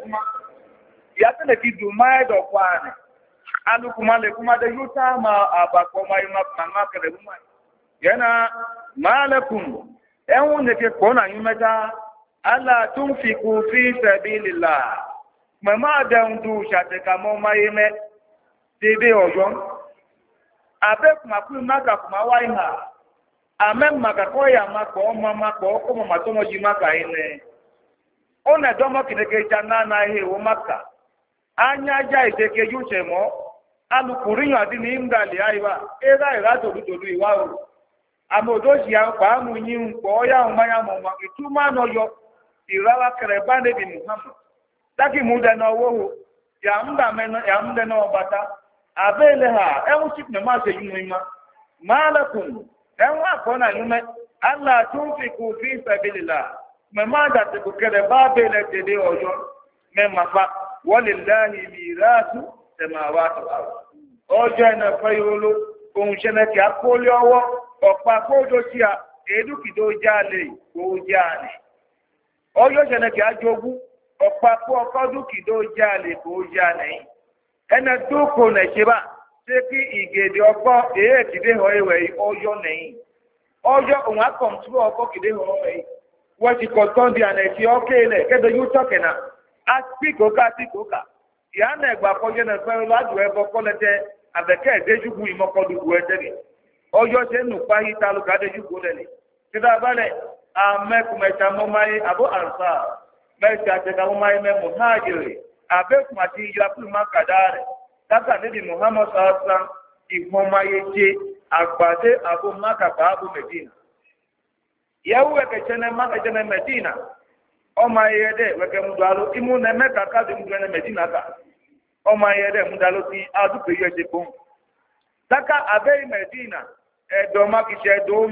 kuma ya tele ki du mai do kwane alu kuma le kuma da yuta ma abako mai ma kare mu yana malakum en ne ke kona yumeta ala tunfiku fi sabilillah mama da ndu shate kamo mai me dede ojo abe kuma ku maka kuma wai ha amen maka ko ya mako mama ko ko mama to moji maka ine ona domo kineke jana na he wo maka anya ja iteke yuche mo alukuriyan adi ni ndali aiwa era era to dudu iwa o amodo si an pa mu yin po ya o maya mo ma ituma no yo irawa kere bande bi muhammad taki mu da no wo ya mda no bata abele ha enwu chip na ma se yinu ima malakum enwa ko na yume alla tunfiku fi sabilillah mama da te ko kere babele te de ojo me mafa walillahi mirasu samawati wal ard ojo na fayolo ohun sene ki akole owo opa kojo ti a edukido jale ko jale ojo sene ki ajogu opa ko okodukido jale ko jale ena duko na seba se ki igede opo kide ho ewe ojo neyin ojo ohun akomtu oko kide ho ewe wọ́n ti kọ̀ tán di àná ìfi ọ́kẹ́ ilẹ̀ kẹ́dọ̀ yóò tọ́kẹ̀ náà á píkòókà ìyá náà ẹ̀gbà kọjá náà fẹ́ ládùú ẹbọ kọ́lẹ́tẹ́ àbẹ̀kẹ́ ẹ̀dẹ́júgbù ìmọ̀kọ́dùgbù ẹ̀dẹ́rì ọjọ́ ṣe ń nù páyí tálùkà ẹ̀dẹ́júgbù lẹ́lẹ̀ títà balẹ̀ àmẹ́kùmẹ̀ta mọ́máyé àbó àǹsà mẹ́sì àtẹ̀ká mọ́máyé mẹ́mú háàjèrè àbẹ́kùn àti ìyàpùlù mákàdá rẹ̀ tákà níbi muhammad sàásà ìfọ̀máyé jẹ́ àgbàdé àbó mákàbá àbó mẹ́dínà yawu weke chene medina oma yede weke mudalo imu na meka ka di mudalo medina ka oma yede mudalo ti adu pe yeje bon taka abe medina do makise do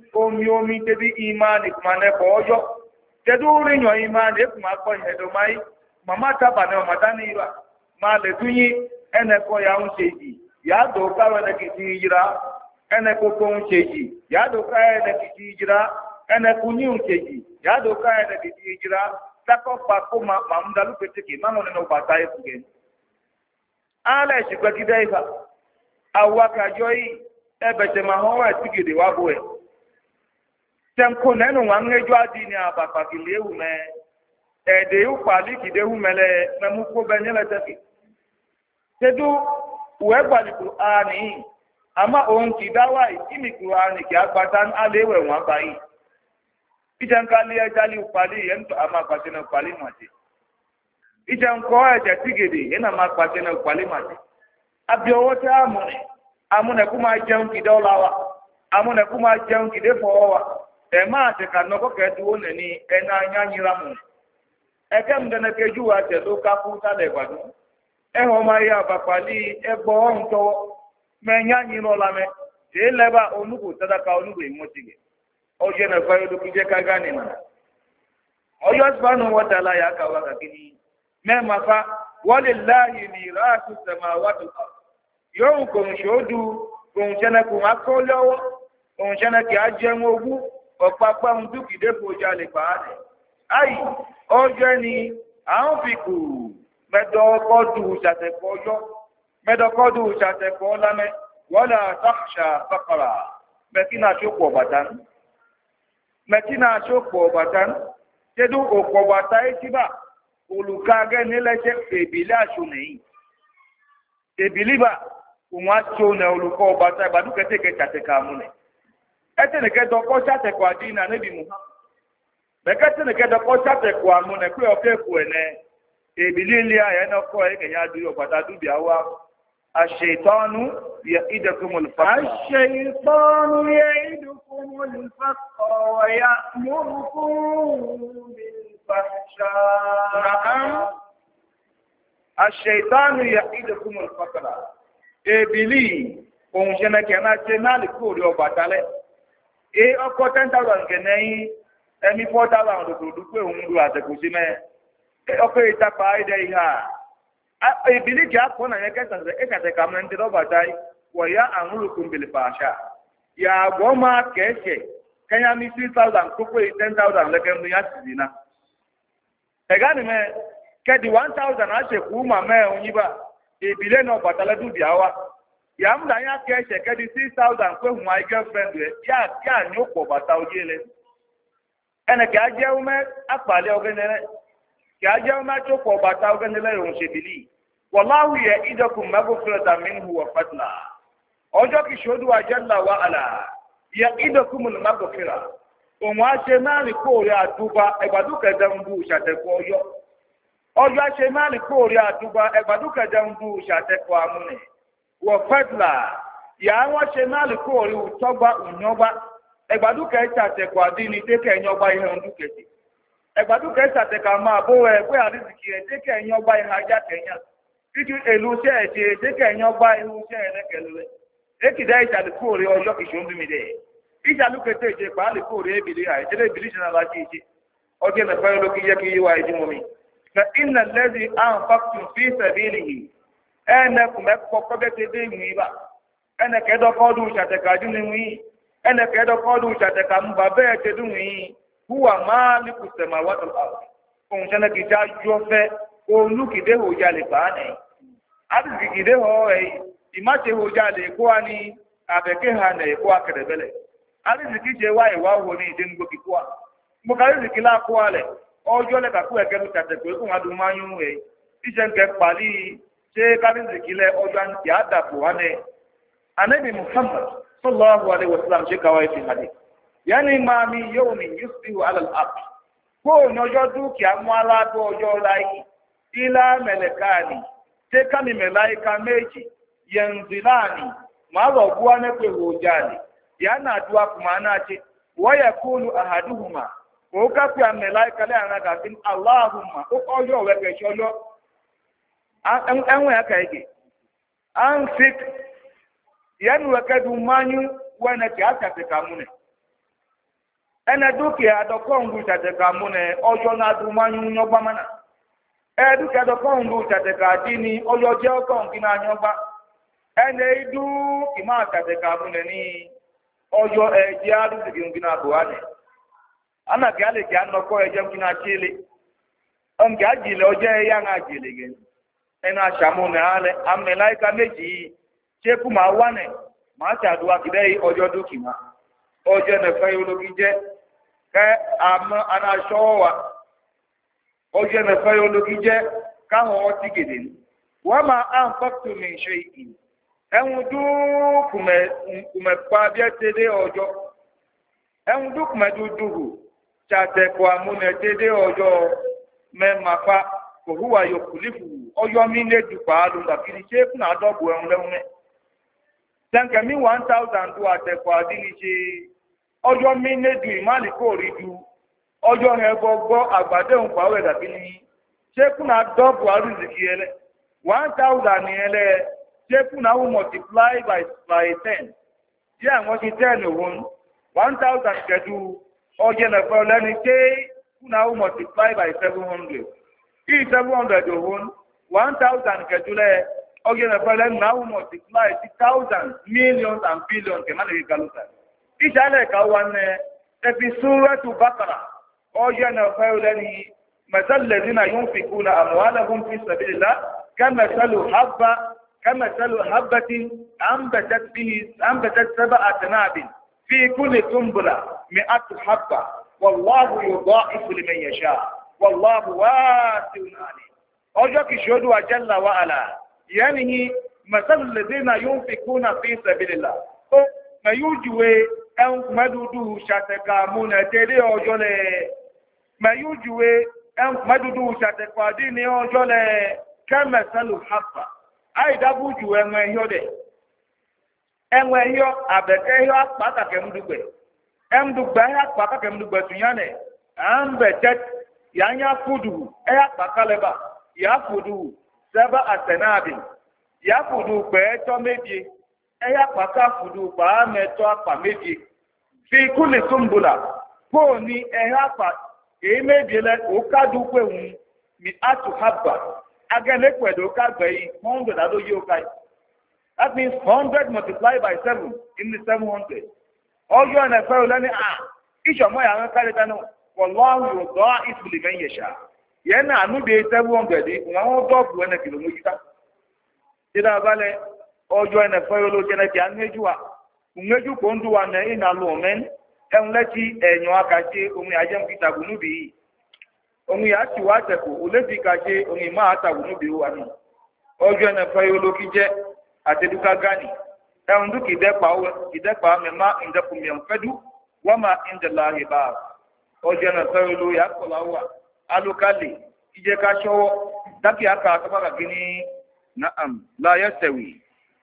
omi tebi imani kuma ne bojo tedu rinyo imani kuma ko hedo mai mama taba ne matani ira ma le tunyi ene ko ya unseji ya do ka wala kiti jira ene ko ko unseji ya do ka ene kiti jira ene kunyi unkeji ya do ka ene kiti jira tako pa ko ma mdalu peteke mano ne no bataye kuge ala shikwa kidaifa awaka joyi ebete ma ho wa tigide wa boe temko nenu wangejo adini abapa kilewu me ede yu pali kidewu mele memu ko benyele teki tedu we gbali qur'ani ama on kidawa imi qur'ani ki agbatan alewe won bayi ijan kali ajali upali yento ama kwatena upali mate ijan ko aja tigede ena ma kwatena upali mate abio wota amune kuma jeun kidolawa amune kuma jeun kidefowa e ma te kanoko kedu oneni ena anyanyira mu ekem dene keju ate do kaputa le gbadu e ho ma ya bapali egbo onto me nyanyiro lame te leba onugo tadaka onugo imotige oje na fayo do kije kagani na oyo subhanahu wa ta'ala ya ka waka kini me mafa walillahi mirasu samawati wal ard yo ko shodu ko jana ko akolowo ko jana ki ajen ogu opapa ndu kide foja le paade ai oje ni awon fiku medo kodu jate kojo medo kodu jate ko lame wala takhsha faqra bekina choko batan metina choko batan tedu oko batai tiba ulukage nileje ebila shunei ebiliba umwa chona uluko batai baduke teke chate kamune etene ke doko chate kwa dina nabi muhammad bekatene ke doko chate kwa mune ku oke kuene ebilili aya na ko ege ya duro batadu biawa الشيطان يعدكم الفقر ويأمركم بالفحشاء نعم الشيطان يعدكم الفقر ebili ohun jena ke na je na le ko ri obatale e oko 10,000 ke nei emi 4,000 do pe ohun du ate ko si me e oko itapa ide iha ebili ja ko na yake sanze e kate kamna ndiro batai wa ya amurukum bil fasha ya goma keke kanya mi 3,000 ko ko 10,000 leke mu ya sidina e gani me kedi 1000 ache ku ma me onyiba ebile no batala du biawa ya mda ya ke che kedi 6000 kwe hu my girlfriend ya nyoko bata ojele ene ke aje ume apale ogenere ke aje ume choko bata ogenere yon shebili wallahu ya idakum maghfiratan minhu wa fadla ojo ki shodu wa jalla wa ala ya idakum al maghfira o mo ase mari ko ri atuba egbadu kedambu shate ko yo ojo ase mari ko ri atuba egbadu kedambu shate ko amune wa fadla ya won se mari ko ri utogba unyogba egbadu ke shate ko adini te ke nyogba ihe nduketi egbadu ke shate ka ma bo we pe ariziki e te ke nyogba ihe aja kenya títí èlú iṣẹ́ ẹ̀ṣẹ̀ ṣékẹ̀ ẹ̀yàn gba irú iṣẹ́ ẹ̀rẹ́kẹ̀lẹ́ èkìdá ìṣàlùkù òrè ọjọ́ kìṣó ń bí mi dẹ̀ ìṣàlùkù ìṣe pàálùkù òrè èbìlì àìṣẹ́lẹ̀ ìbìlì ṣe náà láti ìṣe ọjọ́ ìmẹ̀fẹ́ olókì yẹ kí yí wa ìdí mọ́mi. fẹ iná lẹ́sìn àwọn fàkùn fi sẹ̀bílì yìí ẹnẹkùnmẹ́ kọ́kọ́ bẹ́ẹ̀ ti dé ìwé ibà ẹnẹkẹ́dọ́kọ́dù ìṣàtẹ̀kájú ni wí ẹnẹkẹ́dọ́kọ́dù ìṣàtẹ̀ká ń bà bẹ́ẹ̀ ti dùn wí húwà máa líkùsẹ̀mà wọ́tọ̀ olùkìdé hojà lè bá ní àdìsìkìdé họ ẹ̀ ìmáṣe hojà lè kó wa ní àbẹ̀kẹ́ ha nà ẹ̀kọ́ akẹrẹ̀bẹ̀lẹ̀ àdìsìkì ṣe wá ìwà wo ní ìdẹ́nugbò kíkọ́ wa mo kà àdìsìkì láàkó wa lẹ̀ ọjọ́ lẹ̀ kàkú ẹ̀kẹ́ mi tàtẹ̀kọ́ ẹ̀kọ́ wọn dùn máa yún ẹ̀ iṣẹ́ ń kẹ́ pàlí ṣé kàdìsìkì lẹ̀ ọjọ́ àti àdàpọ̀ wa nẹ̀ anabi muhammad sallallahu alaihi wasallam ṣe kàwá ìfì hàdì yẹnni máa mi yóò mi yusufu alal-ard kó o ní ọjọ́ dúkìá mú aládùn ọjọ́ láyé ila melekani te kami melaika meji yanzilani malo bwana kwe hojali yana dua kumana che wayakulu ahaduhuma oka kwa melaika le anaga tin allahumma ojo weke shoyo enwe akaike anfik yanu wakadu manyu wana ti akate kamune ena duki adokongu tate kamune ojo na du manyu nyogba mana edukedo kongu tateka dini oyo je kongi na nyogba ene idu kima tateka mune ni oyo eje adu ngi na buane ana gale ja no ko eje ngi na chile on ga jile oje ya na jile gen ena shamu na ale amelaika meji che kuma wane ma ta duwa kidai ojo dukima ojo na fayologi je ka ana showa oje na fayo logi je káwọn ọtí gèdè ní wọ́n máa án fọ́tò mi ṣe ìkì ẹ̀hún dúkùmẹ̀ pa bí ẹ tẹ́lẹ̀ ọjọ́ ẹ̀hún dúkùmẹ̀ dúdúhù ṣàtẹ̀kọ̀ àmúnẹ̀tẹ́lẹ̀ ọjọ́ mẹ́màfà kò hùwà yòókù lífù ọjọ́ mi lè dùpà lùgbàkiri ṣé fún àdọ́gbò ẹ̀hún lẹ́hún mẹ́ tẹ́ǹkẹ̀mí 1000 dùn àtẹ̀kọ̀ àdínì ṣe ọjọ́ mi lè dùn ìmáàlì kò rí du ọjọ́ ẹ̀bọ gbọ́ àgbàdo nǹkan wẹ̀ dàbí ní ṣékùnà dọ́bù àrùzìkì ẹlẹ́ 1000 ní ẹlẹ́ ṣékùnà will multiply by 10 jẹ́ àwọn ṣe 10 òun 1000 kẹdù ọjọ́ ẹ̀fọ́ lẹ́ni ṣékùnà will multiply by 700 kí 700 òun 1000 kẹdù lẹ́ ọjọ́ ẹ̀fọ́ lẹ́ni náà will multiply 1000 millions and billions kẹmánìkì kalùtà ìṣàlẹ̀ káwọn ẹ̀fì súrẹ́tù bákàrà ọjọ́ ẹ̀fọ́ lẹ́ni مثل الذين ينفقون أموالهم في سبيل الله كمثل حبة أنبتت 7 سنابل في كل سنبلة 100 حبة والله يضاعف لمن يشاء والله واسع عليم أجاك شهد جل وعلا يعني مثل الذين ينفقون في سبيل الله ما يوجوه أن مدودو شاتكامون تلي أجولي ما يوجوه madudu ṣàtẹ̀pàdé ní ọjọ́ lẹ kẹ́mẹ̀sẹ́lù hapa àìdábùjù ẹ̀wọ̀n ẹ̀yọ́ dẹ̀ ẹ̀wọ̀n ẹ̀yọ́ àbẹ̀kẹ́ ẹ̀yọ́ àpákàkẹ́ mdùgbẹ̀ ẹ̀mdùgbẹ̀ ẹ̀yọ́ àpákàkẹ́ mdùgbẹ̀ tùnyánẹ̀ àmbẹ̀tẹ́ yányá fúdù ẹ̀yọ́ àpákálẹ̀bà yà fúdù sẹ́bà àtẹ̀náàbì yà fúdù pẹ̀ẹ́tọ́ méje ẹ̀yọ́ àpáká fúdù pàámẹ́tọ́ àpà méje fi kúlì túnbùlà fóòní ẹ̀yọ́ àpá emebiela ụkadụ ukwenwu mi atụ haba aganekwede ụkagbe 100 adoghi ụkai that means 100 multiplied by 7 in the 700 ọjọ́ na-efe ole ni a ìṣọ̀mọ́ ya ń kárí tánú wọ̀lọ́hùn yóò dọ́ ìfìlìmẹ́ yẹ̀ṣà Yena anu de tebu ngedi won do bu ene kilo mojita. Tida bale ojo ene fayolo jene ti anejua. Ungeju ko ndu wa na ina lo men enleti enyo akaje omi ajem kitabu nubi. Omi ya ti wa teku olefi kaje omi ma atabu nubi wa ni. Ojo ene fayolo kije ateduka gani. Endu kidepa mema indakum yanfadu wama indallahi ba. Ojo ene fayolo ya kolawa alukali ije ka showo taki aka akaba gini na'am la yastawi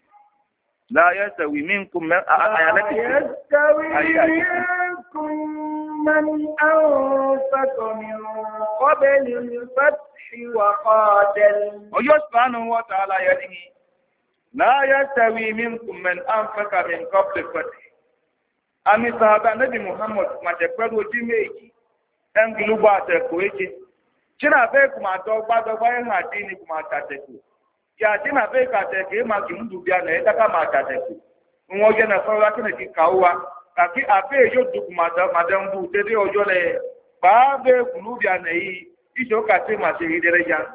minkum man ayalati yastawi minkum man anfaqa min qabli al-fath wa qatal oyo subhanahu wa ta'ala yadihi la yastawi minkum man anfaqa min qabli al-fath ami sahaba nabi muhammad ma te pẹ̀lú oji meji engilu ba te ko eje china be kuma dogba ha dini kuma tateku ya china be ka te ke ma ki ndu bia na eta ka ma tateku nwo je na so la kene ki kauwa aki abe yo du kuma da madam bu te de ojo le ba be kulu bia na yi ijo ka te ma se hidere ja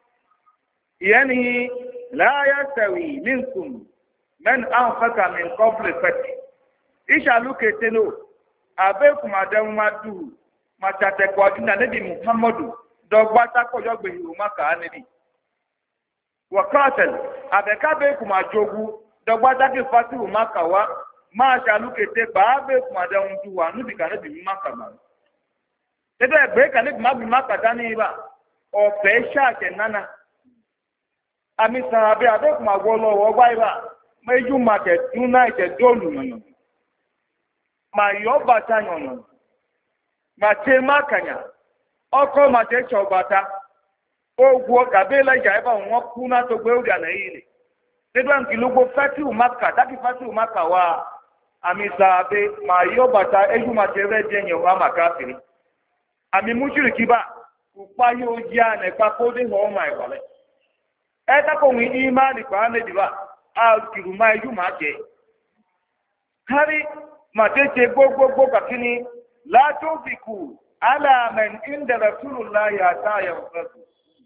yani la yastawi minkum man anfaqa min qabl fath isha luketeno abe kuma da madu machate kwa dina nabi muhammadu dogba takojo gbe hiru maka anibi wa qatal abeka be kuma jogu dogba take fatiru maka wa ma shalukete ba be kuma da undu wa nubi ka nabi maka ma tebe gbe ka nabi maka dani ba o pe sha ke nana ami sahabe abe kuma golo wo gba iba meju market united dolu no ma yo bata nyono ma te makanya oko ma te chobata ogwo gabela ja eba won ku na to gbe uri na ile tedo nki lugbo fatiu makka taki fatiu makka wa amisa be ma yo bata eju ma te re je nyo ma kafiri ami mushriki ba upa yo ja na pa ko de ho ma ibale e ta ko wi imani pa ne diba a kiru ma eju ma je hari ma te che gbogbo kakini la tufiku ala man inda rasulullah ya ta yanfasu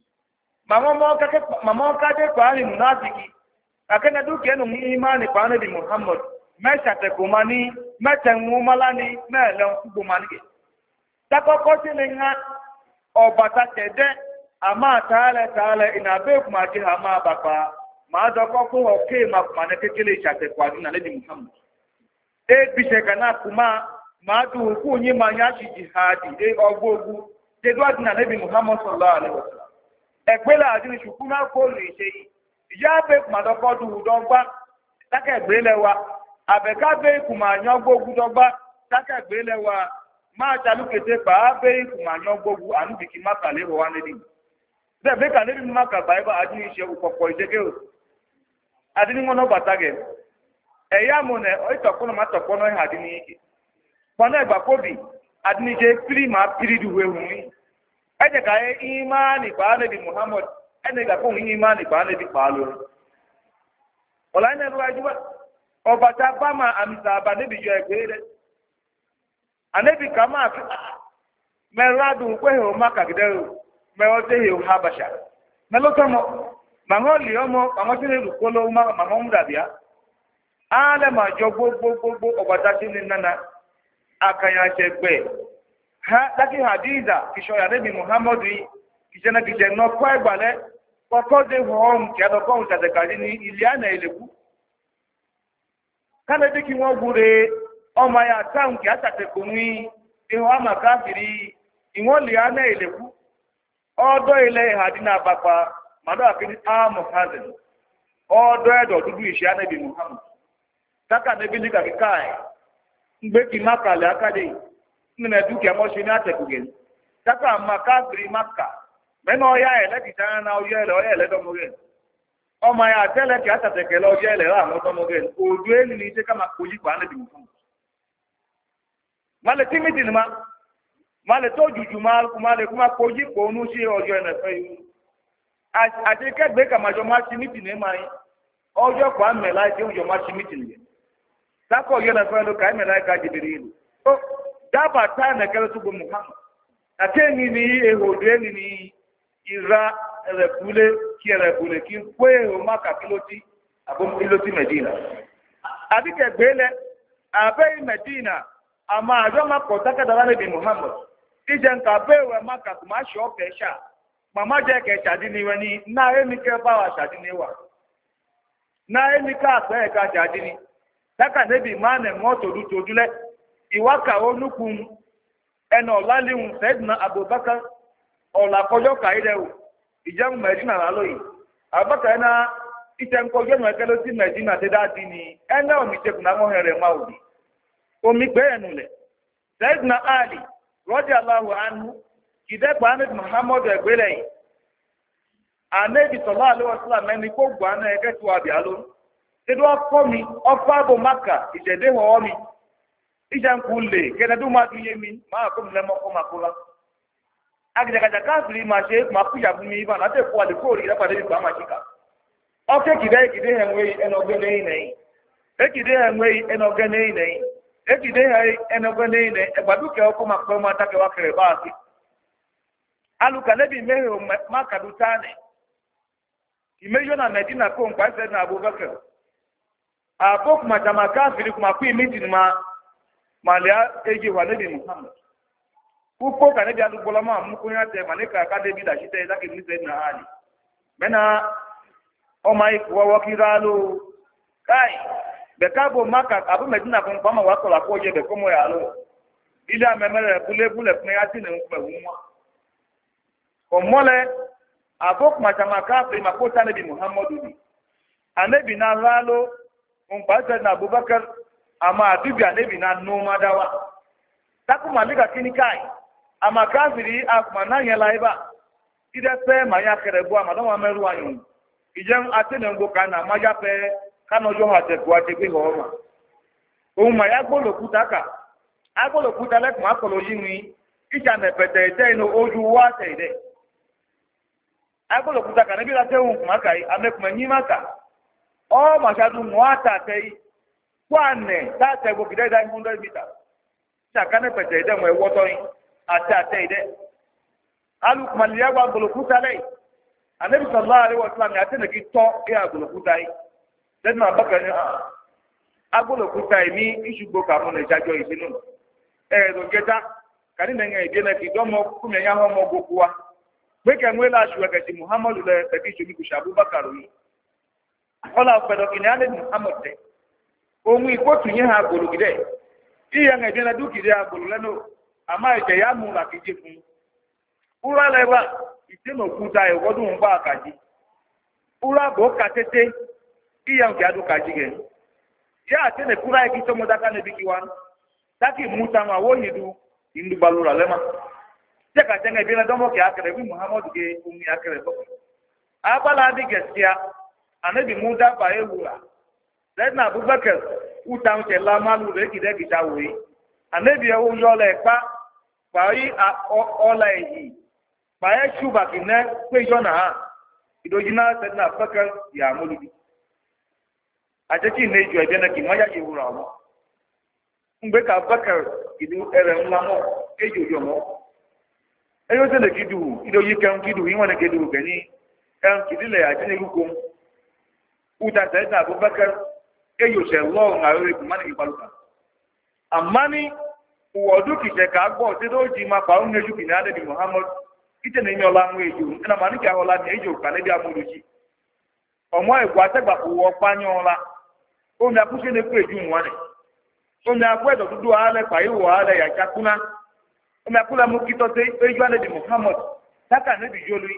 mama ka de kwa ni munafiki akana duke no imani kwa nabi muhammad mesha te kumani mete ngumalani mele ngbo manike takoko sininga obata tede ama taala ina be kuma ji ama baba ma doko ko oke ma kuma ne kekele chate kwa na nabi muhammad e bise kana kuma ma du ku nyi ma nya shi jihadi e ogbogu te do adina nabi muhammad sallallahu alaihi wasallam egbela adini shukuna ko le se ya be kuma doko du dogba taka egbele wa abeka be kuma nya ogbogu dogba taka egbele wa ma jalukete pa be kuma nya ogbogu anu biki makale ho wanedi de be ka nabi maka bible adini se upopo ijege o adini ngono batage eya mo ne o itokono ma tokono ha adini iki pona egba kobi adini je pri ma pri du we hu eje ka imani ba nabi muhammad ene ga ko imani ba nabi palo ola ne ruwa juwa obata ba ma amsa ba nabi jo egbere anabi kama meradu kwe ho maka gidero me o te ho habasha melotomo mangoli omo mangosile lukolo ma mangomda bia ale ma jo gbogbo obata sini nana akanya segbe ha daki hadiza kisho ya nabi muhammad kijana kijana kwa gbale koko de home ki ado ko ta kali ni iliana ileku kana diki won gure o ma ya town ki atate kunwi iho amakafiri iwon liana ileku odo ile hadina bapa mado akini muhammad odo edo dudu ise nabi muhammad taka nabi lika kikai ngbe ki makale akade nne duke mo shi ni atekugen taka makafiri makka meno ya ele kitana na oye ele do mogen o ma ya tele ki atateke lo oye ele ra mo do mogen odu eni ni se kama koji pa nabi muhammad male timiti ni ma male to juju mal kumale kuma koji ko nu si ojo ene fe yu ati kegbe kama jo ma timiti ni mai ojo kwa mela ti ojo ma timiti ni tako yo na fe lo kai mela ka jibril o daba ta na kala tu muhammad ateni ni ehodu eni ni ira erebule ki erebule ki kwe o maka kiloti abo kiloti Medina abike gbele abe Medina ama ajo mako takada nabi Muhammad ijen ka bewe maka kuma sho pesha mama je ke shadi ni wani na emi ke ba wa shadi ni wa na emi ka pe ka shadi ni taka nabi mane moto du tojule iwaka onukun eno laliun sayyidina Abubakar ola kojo kaide o ijan Medina laloyi Abubakar na iten kojo no ekelo ti Medina te dadi ni ene o mi te kuna mo here maudi o mi gbe enule sayyidina Ali radiyallahu anhu kide gba Nabi Muhammad egbele Anabi sallallahu alaihi wasallam eni ko gba na ege tu abi alo tedo afọ mi ofa bo Maka ijede ho mi ijan kule kena du ma duye mi ma ko mle mo ko makula agjaga kafiri ma she ma kuja bu mi ba na te ko ale ko ri da pade ba ma shika oke kide henwe enogene nei ekide henwe enogene nei ekide hai enogene nei egbaduke oko ma ko ma ta ke wa kere ba si aluka nabi mehe Maka dutane imejo na Medina ko npa se na Abubakar abok ma jama kafiri kuma ku meeting malia eji wa nabi Muhammad upo ka nabi alugbola ma mu ko ya te malika ka David ashite zaki ni se na ali mena o mai ko wa kiralo kai be ka bo Maka abu Medina ko npa ma wa ko la ko je be ko mo ya lo ila memere bule fun ya tin npa wu o mole abok ma jama kafiri ma ko ta nabi Muhammadu ni anabi na lalo npa se na Abubakar ama adubi anabi na noma dawa taku malika kinikai ama kafiri akuma na yela iba ide pe ma ya kerebu ama do meru anyu ijem atene ngo kana ma ya pe kano jo ha te kwa te bi ho ma o ma ya gbolo kutaka agbolo kutale kuma kolo yinwi ija me pete ite no oju wa te ide agbolo kutaka ne bi la te un kuma kai ame kuma nyi maka o ma shadu mwata te kwane ta te go kide da 100 meter sakane pete ide mo ewoto yin ate ide alu kuma liya gba gbolo kutale anabi sallallahu alaihi wasallam ya tene ki to ya gbolo kutai den na bakani agbolo kutai mi isugbo ka mo le jajo isinu do geta kani nenge ide na ki domo kume ya ho mo gokuwa pe ke nwe la shuwa ke ti Muhammadu le pe ki shumi ku shabu bakaru yi ola pedo kini anabi Muhammad te ohun ikotu yin ha gbolo gide iya nge na dukide agbolo leno ama ije ya mu la kije fun ura lewa iteno kuta e wodun ba kaji ura bo katete iya nke adu kaji ge ya atene kura e kito modaka ne bikiwan taki muta ma wo yidu indu balura lema teka tenga bi na domo ke akere bi Muhammad ge umi akere bo abala di gesia anabi muda ba ewura na Abubakar uta nke la malu re kide kitawi anabi e wo yo le pa Bari ola ehi. Baya shuba kine kwe jona ha. Idojina sedna Abubakar ya mulidi. Ajechi neju ebe na kimaya yewura omo. Mgbe ka Abubakar idu ere nlamo ejojo mo. Eyo se le kidu, idoyi kan kidu yin wona kidu gani. Kan kidile ajine rukom. Uta sedna Abubakar eyo se lo ngawe kumani kibaluka. Amani uwodu kije ka gbo ti do ji ma pa unju bi na de Muhammad ite na nyola nwe eju na mani ka hola ni eju ka ne bi amuruji omo egwa tegba uwo panyola o mi akuse ne ku eju nwane o mi akwe do dudu ale pa iwo ale ya chakuna o mi akula mu kito te eju ane de Muhammad taka ne bi jolu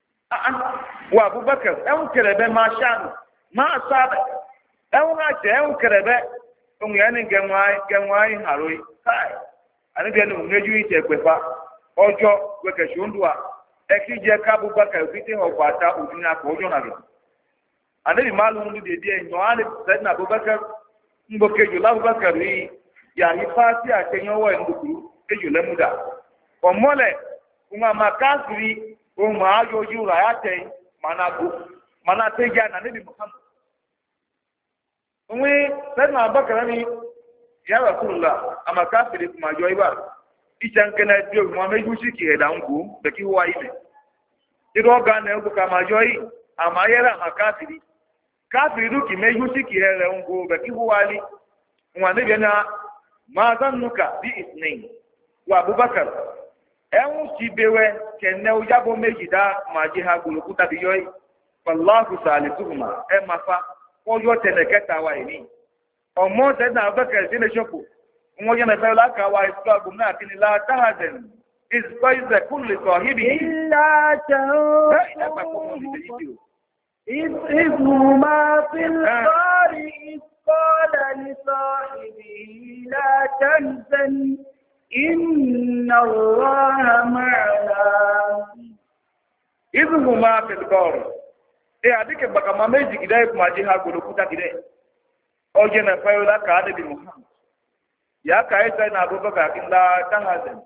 wa Abubakar en kerebe ma shan ma sabe en ha je en kerebe o mi ane genwai haroi kai anibi enu ngeju ite pefa ojo weke shundua ekije ka Abubakar fiti hobata udina ko ojo na lo anibi malu ndu de die nyo ale sayyidina Abubakar mboke ju la Abubakar yi ya hifasi atenyo wo ndukuru eju lemuda omole kuma makasiri o ma ajoju ra yate mana teja na nabi Muhammad onwe sayyidina Abubakar ni ya Rasulullah ama kafiri kuma joiba ichan kana dio Muhammad yushi ki eda ngu beki huwa ile iroga na ego kama joyi amayera makafiri kafiri duki mejusi ki hele ngo be ki huwali ngwane bena ma zannuka bi isnain wa abubakar en ti bewe kenne o jabo mejida ma ji ha gulu kuta bi joyi wallahu salisuhuma e mafa ko yo teneketa wa ini o mo te na abubakar sine shopu ngo yana fa la ka wa isqa gumna kini la tahzan is qaiza kulli sahibi illa إذ هما في الغار إذ قال لصاحبه لا تحزن إن الله معنا إذ هما في الغار إيه أديك بقى ما ميجي كده يكما جيها قلوكوتا كده أوجينا فايولا كاد بمحمد يا كايسا نابو بقى لا تحزن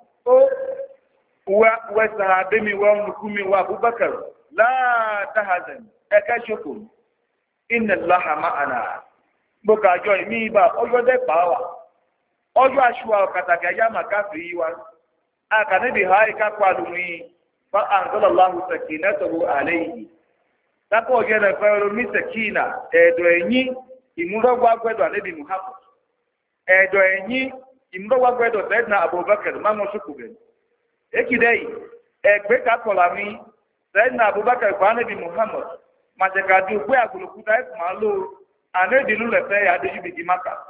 وصحابي ومكومي وابو بكر لا تحزن ekeshoko inna allaha ma'ana boka joy mi ba ojo de pawa ojo ashwa kataka ya makafiri wa aka ne bi hai ka kwalu mi fa anzalallahu sakinatahu alayhi tako je na fa mi sakina edo enyi imuro gwa gwedo anabi muhammad edo enyi imuro gwa gwedo sayyidina abubakar mamo shukuge ekidei egbe ka kola mi sayyidina abubakar kwa anabi muhammad majekadu gbe agulukuta e ma lo anedi lu lefe ya deju bi maka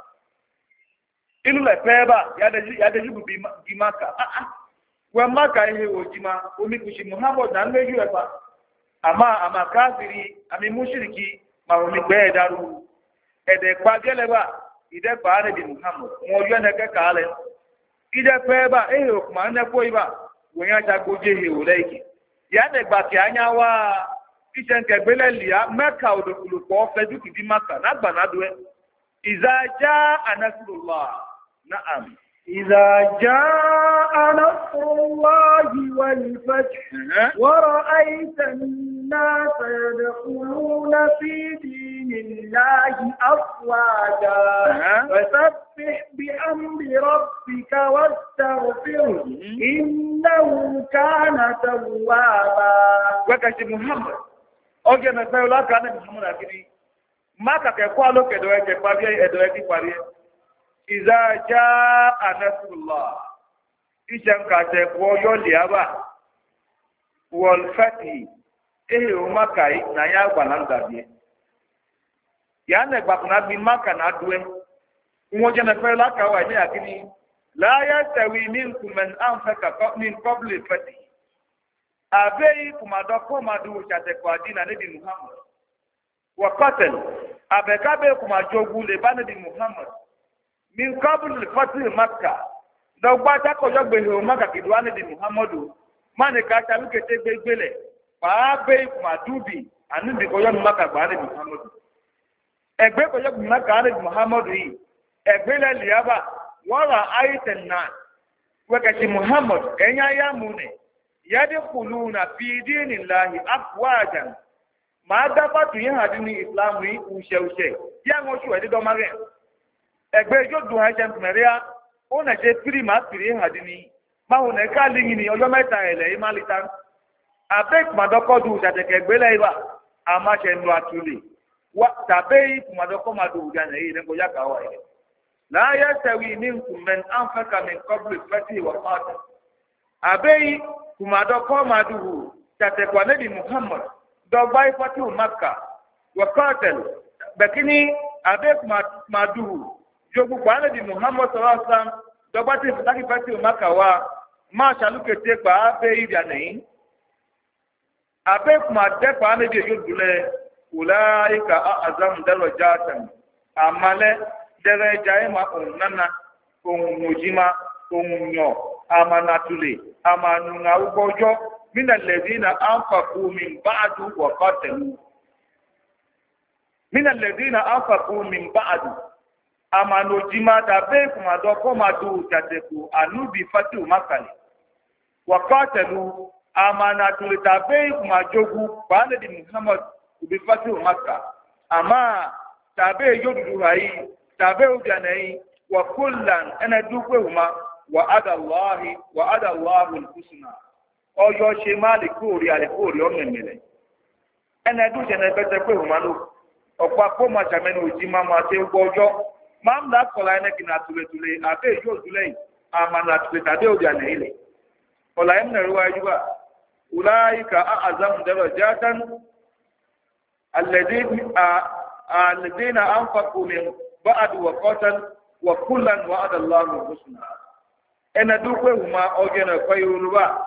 ilu lefe ba ya deju bi maka we maka ihe ojima omi kushi muhammad na meju efa ama kafiri ami mushriki ma omi gbe daru ede pa geleba ide pa anedi muhammad mo yo ne ke kale ide fe ba ehe okuma ne ko iba we yan jagoje he o leiki ya de gba ti anya wa iṣẹ́ ń kẹgbẹ́lẹ̀ lìá mẹ́ka òdòkùlùpọ̀ fẹ́jú kìdí maka nágbànádùẹ́ ìzájá anásùlùmá náà ìzájá anásùlùmáyí wà ní fẹ́jì wọ́rọ̀ àìsàn náà sayadkhuluna fi dinillahi afwaja fasabbih bihamdi rabbika wastaghfirhu innahu kana tawwaba wákàtí muhammad ọjọ́ mẹ́fẹ́ ọlọ́kà ní muhammad akiri máka kẹ́kọ́ alókèdọ̀ ẹ̀kẹ́ parí ẹ̀dọ̀ ẹ̀kí parí ẹ̀ ìzájá anásùlá iṣẹ́ ń kàṣẹ pọ̀ yọ́lì àbá wọ̀lfẹ́tì ehe o máka yìí nà yà gbà náà dàbí ẹ̀ yà á nẹ̀gbà kùnà bí máka náà dúẹ́ wọ́n jẹ́ mẹ́fẹ́ ọlọ́kà wà ní akiri láyé tẹ̀wé ní nkùmẹ̀ ànfẹ́ ní kọ́bìlì fẹ́tì abeyi kumadoko madu chatekwa dina nabi muhammad wa qatal abekabe kumajogu le banabi muhammad min qabl al-fath makkah dogba ta ko jogbe he o maka kidwa nabi muhammadu mane ka ta luke te gbegbele pa be kumadubi anu bi ko yo maka gba nabi muhammadu egbe ko yo maka nabi muhammadu yi egbe le liaba wala aitan na wakati muhammad enya ya mune yadkhuluna fi dinillahi afwajan ma dafatu yin hadini islamu yi ushe ya ngo shu edo mare egbe jo dun ha jem meria o na je pri ma pri hadini ma ho na ka lingi ni ojo meta ele imalitan abek madoko du jate ke gbele iba ama se ndu atuli wa tabe madoko madu jana yi ne ko ya ka wa ile la yastawi minkum man anfaqa min qabli fati wa qatal abei kumadoko maduhu tatekwa nabi muhammad dogba ifatu makka wa qatal bakini abe maduhu jogu kwa nabi muhammad sallallahu alaihi wasallam dogba ti fataki fatu makka wa ma shaluke te pa abe ida nei abe kumade pa nabi yudule ulaika azam darajatan amale daraja ma onnana onmujima onyo amanatule amanunga ubojo mina alladhina anfaqu min ba'du wa qatalu mina alladhina anfaqu min ba'du amanojima tabe kumadoko madu tateku anubi fatu makali wa qatalu amanatule tabe kumajogu bana di muhammad ubi fatu makka ama tabe yodudu hai tabe ujanai wa kullan ana dukwe huma وعد الله الحسنى oyo se mali kori ale kori o memele ene du je na bete pe o manu opa ko ma chamene oji ma ma te gbojo mam da kola ene kina tule abe jo tule amana tule tade o dia ne ile kola emna ruwa juba ulaika a'azam darajatan alladhina anfaqu min ba'd wa qatal wa kullan wa'ada Allahu husna ena dukwe huma ogena kwa yoruba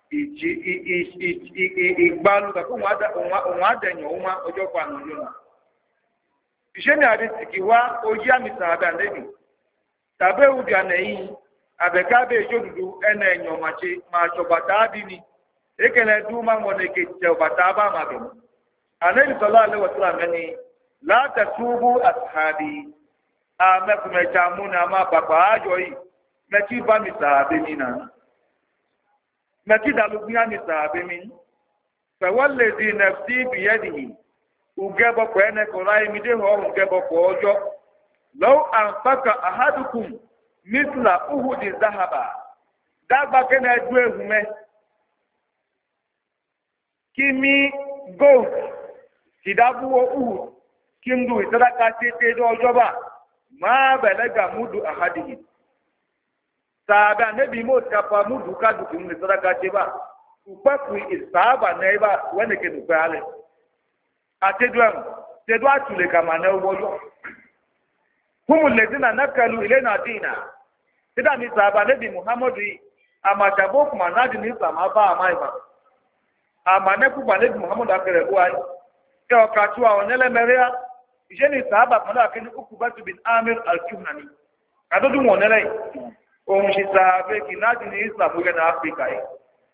igbalu ka ko wada nyo huma ojo kwa no yona ise ni ade tikiwa oji amisa ada nebi tabe ubi anayi abeka be jodudu ena enyo machi ma chobata adini ekele du ma ngone ke chobata ba ma be anabi sallallahu alaihi wasallam ni la tasubu ashabi amakume chamuna ma baba ajo yi meti ba mi sahabe mi na meti dalugunya mi sahabe mi fa wallazi nafsi bi yadihi ugebo ko ene ko rai mi de ho ugebo ko ojo law anfaka ahadukum mithla uhudi dhahaba dagba kene du ehume kimi gold kidabuwo uhud kimdu itaraka tete do ojoba ma balaga mudu ahadihi saaba nabi mo kapa mudu ka du ni sadaka teba upaku isaba neiba wene ke du pale atedwam tedwa tule kama na woyo humu ledina nakalu ilena dina tida mi saaba nabi muhammadu amajabo kuma nadi ni sama ba amaiba amane ku ba nabi muhammadu akere buai ke okatu onele meria jeni sahaba kana kini ukubatu bin amir al-juhani kadodu wonele ohun si sahabe kinadi ni islam ile na afrika yi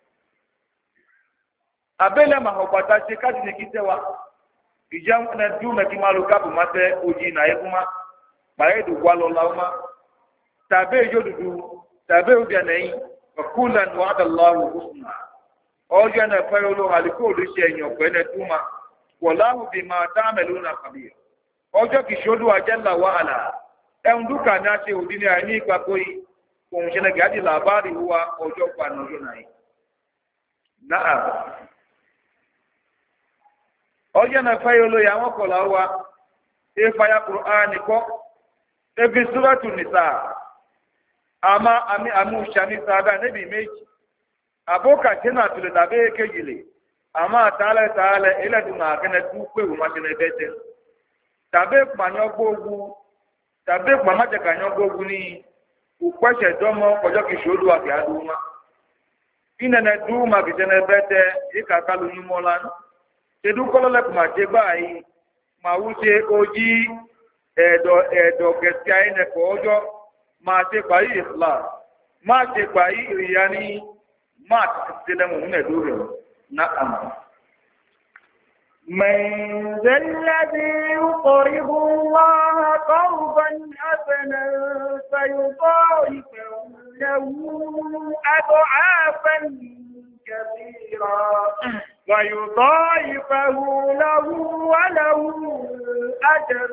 abele mahobata se kadi ni kitewa ijam na dume kimalu kabu mate oji na ekuma baedu walo lauma tabe jodudu tabe ubianai wa kullan wa'ada Allahu husna oja na fayolo aliko lu se enyo pene tuma wallahu bima ta'maluna khabir ojo kishodu ajalla wa ala enduka na se udini ani papoi ohun se na gadi labari huwa ojo kwa nojo nai na'am ojo na fayolo ya won kola wa e faya qur'ani ko e bi suratul nisa ama ami amu shani sada nabi meji aboka tena tule tabe kejile ama taala ila duna kana tukwe uma tena bete tabe manyo gbogu tabe mamaje kanyo gbogu ni ukwese domo kojo kishodu ati aduma ina na duma bitene bete ikakalu nyumolan tedu kolole kuma je bai mawuse oji edo gesia ine ko ojo ma se pai ikhlas ma se pai yani ma tele mu ne dure na'am من ذا الذي يقرض الله قرضا حسنا فيضاعفه له أضعافا كثيرا ويضاعفه له وله أجر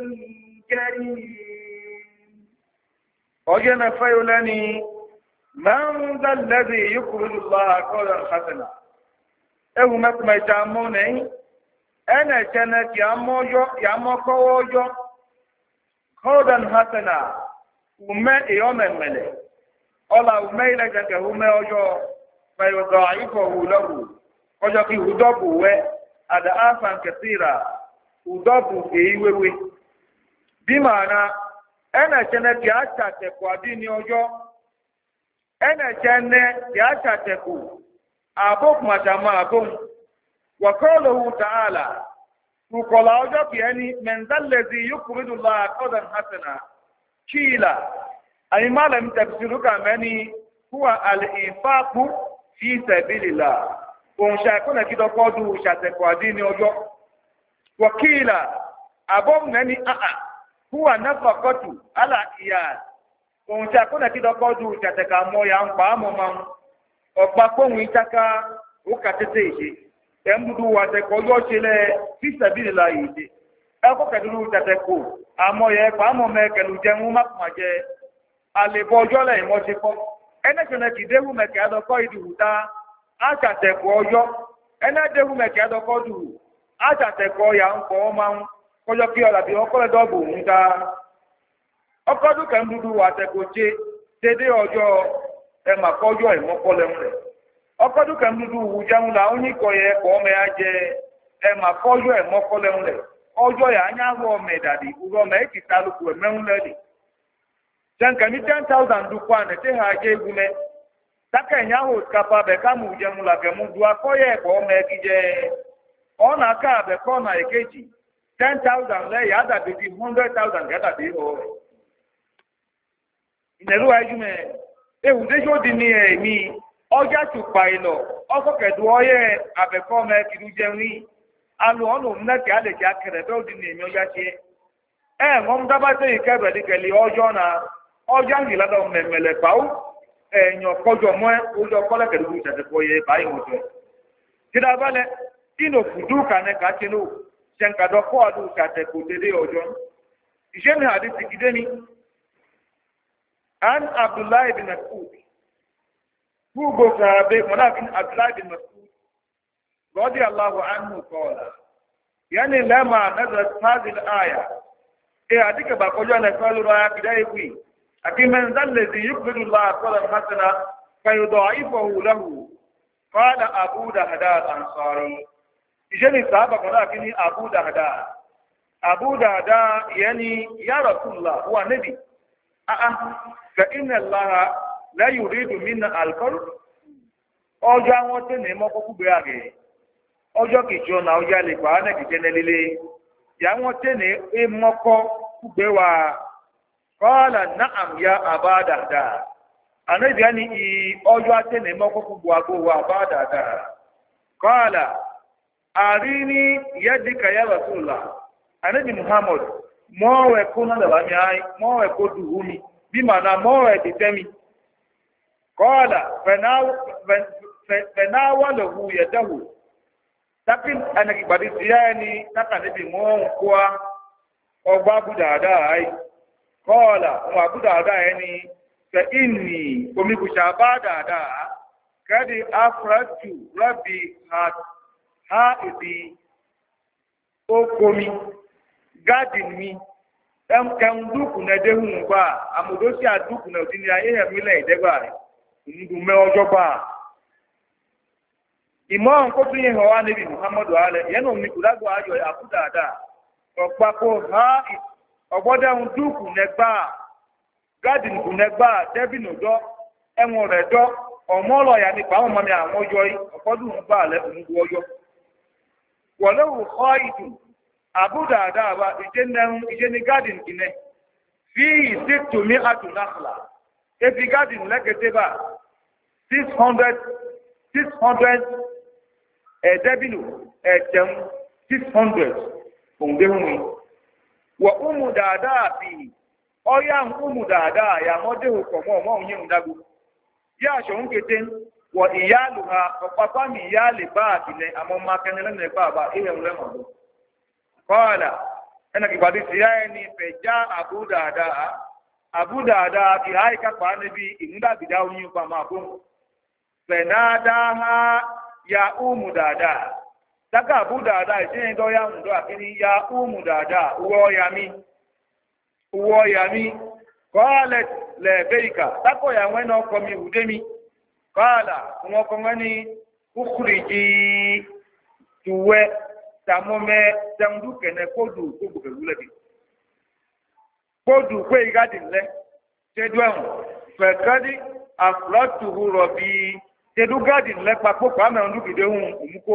كريم وجنا فيولاني من ذا الذي يقرض الله قرضا حسنا ewu mekuma itamu nei ene chene ki amojo ya mokowojo kodan hasana ume iyomemele ola ume ile jake ume ojo fayo dhaifu lahu ojo ki udobu we ada afan kathira udobu eiwewe bimana ene chene ki achate kwa dini ojo ene chene ki achate ku abok matama abon wa qawluhu ta'ala ukola ojo ki eni men dallazi yukridu Allah qadan hasana kila ay malam tafsiru kamani huwa al-infaqu fi sabilillah on sha kuna kido kodu sha te kwa dini ojo wa kila abon nani huwa nafaqatu ala iyal on sha kuna kido kodu sha te ka mo ya npa mo ma ọ̀pá kóhun ìtaka ó kàtẹ́tẹ́ ìṣe ẹ̀mùdú wà tẹ́kọ̀ yóò ṣe lẹ́ fíṣẹ̀bílìlà ìṣe ẹkọ́ kẹ̀dúrú tẹ́tẹ́kọ̀ àmọ́ yẹ pàmò mẹ́kẹ̀lú jẹun mákùnmá jẹ àlèbọ̀ ọjọ́ lẹ́yìn wọ́n ṣe kọ́ ẹnẹ́sọ̀nà kìdéhù mẹ́kẹ́ adọ́kọ́ ìdìhùta achatekwa ojo ena dehu me ke do kodu achatekwa ya nko ma kojo ki ola bi okole do bu nda okodu kan dudu wa te ko je dede ojo e ma kojo e mo kole nre okodu kan dudu wu jaun la oni ko ye ko me aje e ma kojo e mo kole nre ojo ya anya wo me dadi uro me ki taluku e me nle janka ni 10,000 du kwa ne te ha je gume taka nyawo kapa be ka mu je mu la ke mu du akoye ko me ki je ona ka be ko na ekeji 10,000 le ya da be 100,000 ga da be o inelu ajume e ude jo di ni emi oja tu pa ilo oko kedu oye abe ko me ki du je ri alu onu mna ki ale ki akere be odi ni emi oja ti ngom daba te ke be di ke li ojo na ọjọ́ ìlà lọ mẹ̀mẹ̀lẹ̀ pàó ẹ̀yàn kọjọ mọ́ ojú ọkọ́lẹ̀ kẹ̀lú ìṣẹ̀tẹ̀kọ́ yẹ báyìí wọ́n tẹ́. Tíra balẹ̀ inú fùdú kànẹ́ kàtínú ṣẹ̀ǹkàdọ̀ kọ́ àdó ìṣẹ̀tẹ̀kọ́ dédé ọjọ́. Ìṣẹ́ mi àdé ti gidé ni. An Abdullahi bin Mas'ud. Gbogbo sàbẹ̀ mọ̀nàfin Abdullahi bin Mas'ud. Rọ́dí Allahu anhu kọ́ọ̀lá. Yẹ́nì lẹ́mà nẹ́zẹ̀ fázil àyà. Ẹ àdìkẹ̀ bàkọ́jọ́ nẹ̀fẹ́ lórí ayá kìdá ìwé. أكيد من ذا الذي يقبل الله قولا حسنا فيضاعفه له قال أبو دهداء الأنصاري إجاني صحابة ولكن أبو دهداء يعني يا رسول الله هو نبي فإن الله لا يريد منا القرب ọjọ́ àwọn tí ní mọ́ kókó gbé àgẹ̀ ọjọ́ kìjọ náà ọjọ́ lè pa ánà kìjẹ́ nílé yà wọ́n tí ní mọ́kọ́ gbé wa kọ́ọ̀lá náàm ya àbádàdà ànábìá ní ọjọ́ àtẹ́nà mọ́kọ́kọ́ bu agbóhùn àbádàdà kọ́ọ̀lá àrí ní yẹ́dìkà ya Rasulullah ànábì Muhammad mọ́ọ̀rẹ̀ kó náà dàbà mi áyí mọ́ọ̀rẹ̀ kó dùhú mi bí màá mọ́ọ̀rẹ̀ dìtẹ́ mi kọ́ọ̀lá fẹ̀náwọ́ lòhù yẹ̀dẹ́hù tákì ẹnìkìgbàdì sí ẹni tákàníbi mọ́ọ̀rùn kó ọgbà búdàdà áyí kọ́ọ̀lá wọn àbúdà àdá ẹni fẹ ìní omibùsà bá dáadáa kẹ́dì afrẹ́tù rẹ́bì ha ìdí okomi gádìn mi ẹnkẹun dúkù náà déhùn gbà àmùdósí àdúkù náà òdì ní ayé ẹ̀mílẹ̀ ìdẹ́gbà ìmúdù mẹ́ ọjọ́ gbà. ìmọ̀ nǹkó tún yẹn hàn wá níbi Muhammadu alẹ́ yẹn náà mi kù lágbo ayọ̀ àbúdà àdá ọ̀pákó ha ìdí ọgbọ́dọ̀ ń dúkù nẹgbà gádìn kù nẹgbà dẹ́bìnù dọ́ ẹ̀wọ̀n rẹ̀ dọ́ ọmọlọ́yà nípa àwọn ọmọ mi àwọn ọjọ́ yìí ọgbọ́dọ̀ ń gbà lẹ́kùn gbogbo ọjọ́. wọ̀lẹ́wù kọ́ ìdù àbúdà àdáàbà ìṣe ní gádìn kìnẹ́ fi ìsí tòmí àtúnáfìlà efi gádìn lẹ́kẹ̀tẹ́ bá 600 ẹ̀ẹ́dẹ́bìnù ẹ̀ẹ́tẹ̀m 600 òǹdéhùn yìí. Wa umu dada fi oya umu dada ya mode ko mo yin dagu ya so nkete wa iyalu ha papa mi iyale ba bile amo ma kenele ne baba ihe nle mo qala ana ki badi siya ni pe ja abu dada ki hai ka pa ne bi inda bida unyu pa ma bo penada ha ya umu dada taka abu dada ise ndo ya ndo akini ya umu dada uwo yami qalat labbaika tako ya wena ko mi udemi qala ngo ko ngani ukhriji tuwe tamome tamdu kene kodu ko bu kele bi kodu ko igadi le tedwan fakadi aflatuhu rabbi tedu gadi le papo pa me ndu gidehun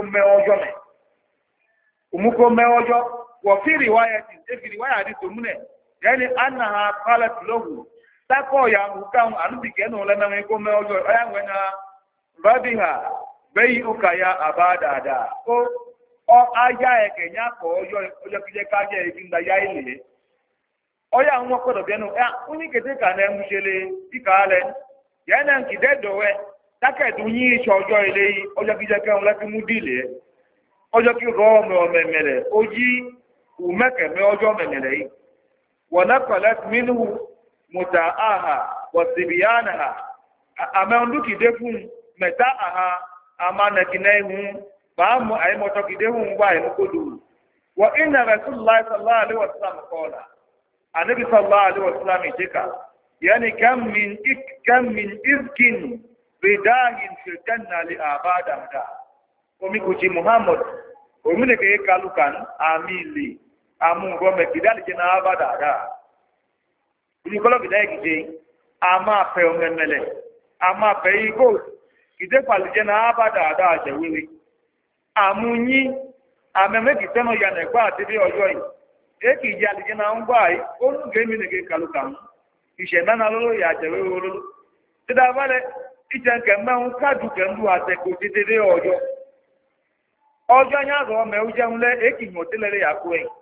umuko me ojo wa fi riwaya di tumune yani annaha qalat lahu tako ya mukan anubi kenu la na ko me ojo aya wena rabiha bayuka ya abadada o aya e kenya ko ojo kije ka je ikinda ya ile oya nwo ko do benu uni kete ka na musele ikale yana nkide dowe takedu yin isojo ile yi ojo kije ka la ti mudile ojo ki ro me o memele oji umeke me ojo memele yi wa naqalat minhu mutaaha wa sibyanaha amandu ki defun metaaha amana kinaihu bamu ay motokidehu ngwa ay mukodu wa inna rasulullahi sallallahu alaihi wasallam qala anabi sallallahu alaihi wasallam ijeka yani kam min izkin bidahin fil janna li abada da omi kuji muhammad omi ne ke kalukan amili amu gome kidali jina abada da ni kolo bidai kije ama pe omemele ama pe igo kide palije na abada da ajewewe amunyi ameme kiteno ya na gba ati bi ojo yi e ki ya lije na ngba yi onu ge mi ne ke kalukan ise na na lolo ya ajewewe lolo tida bale ije nke mmanwu kadu ke ndu ate ko titede ojo ojo anya zo me uje nle e ki motelele ya ko yi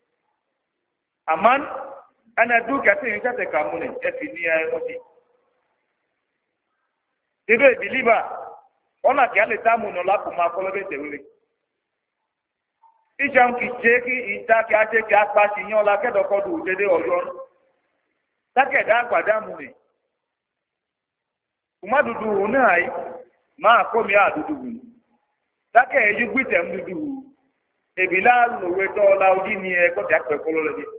aman ana duka tin kate kamune e fini ya emoji ibe biliba ona ki ale tamu no la kuma ko lobe tewele ijam ki jeki ita ki ate ki apa si yan la kedo ko du dede oyo take da gbada mu ni kuma dudu na ai ma ko mi adudu ni take eju gbite mdudu ebila lowe to la odi ni e ko ja pe ko lo le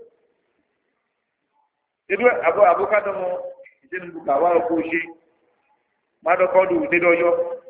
dedu abukado mo ijenu buka wa ko se madokodu dedoyo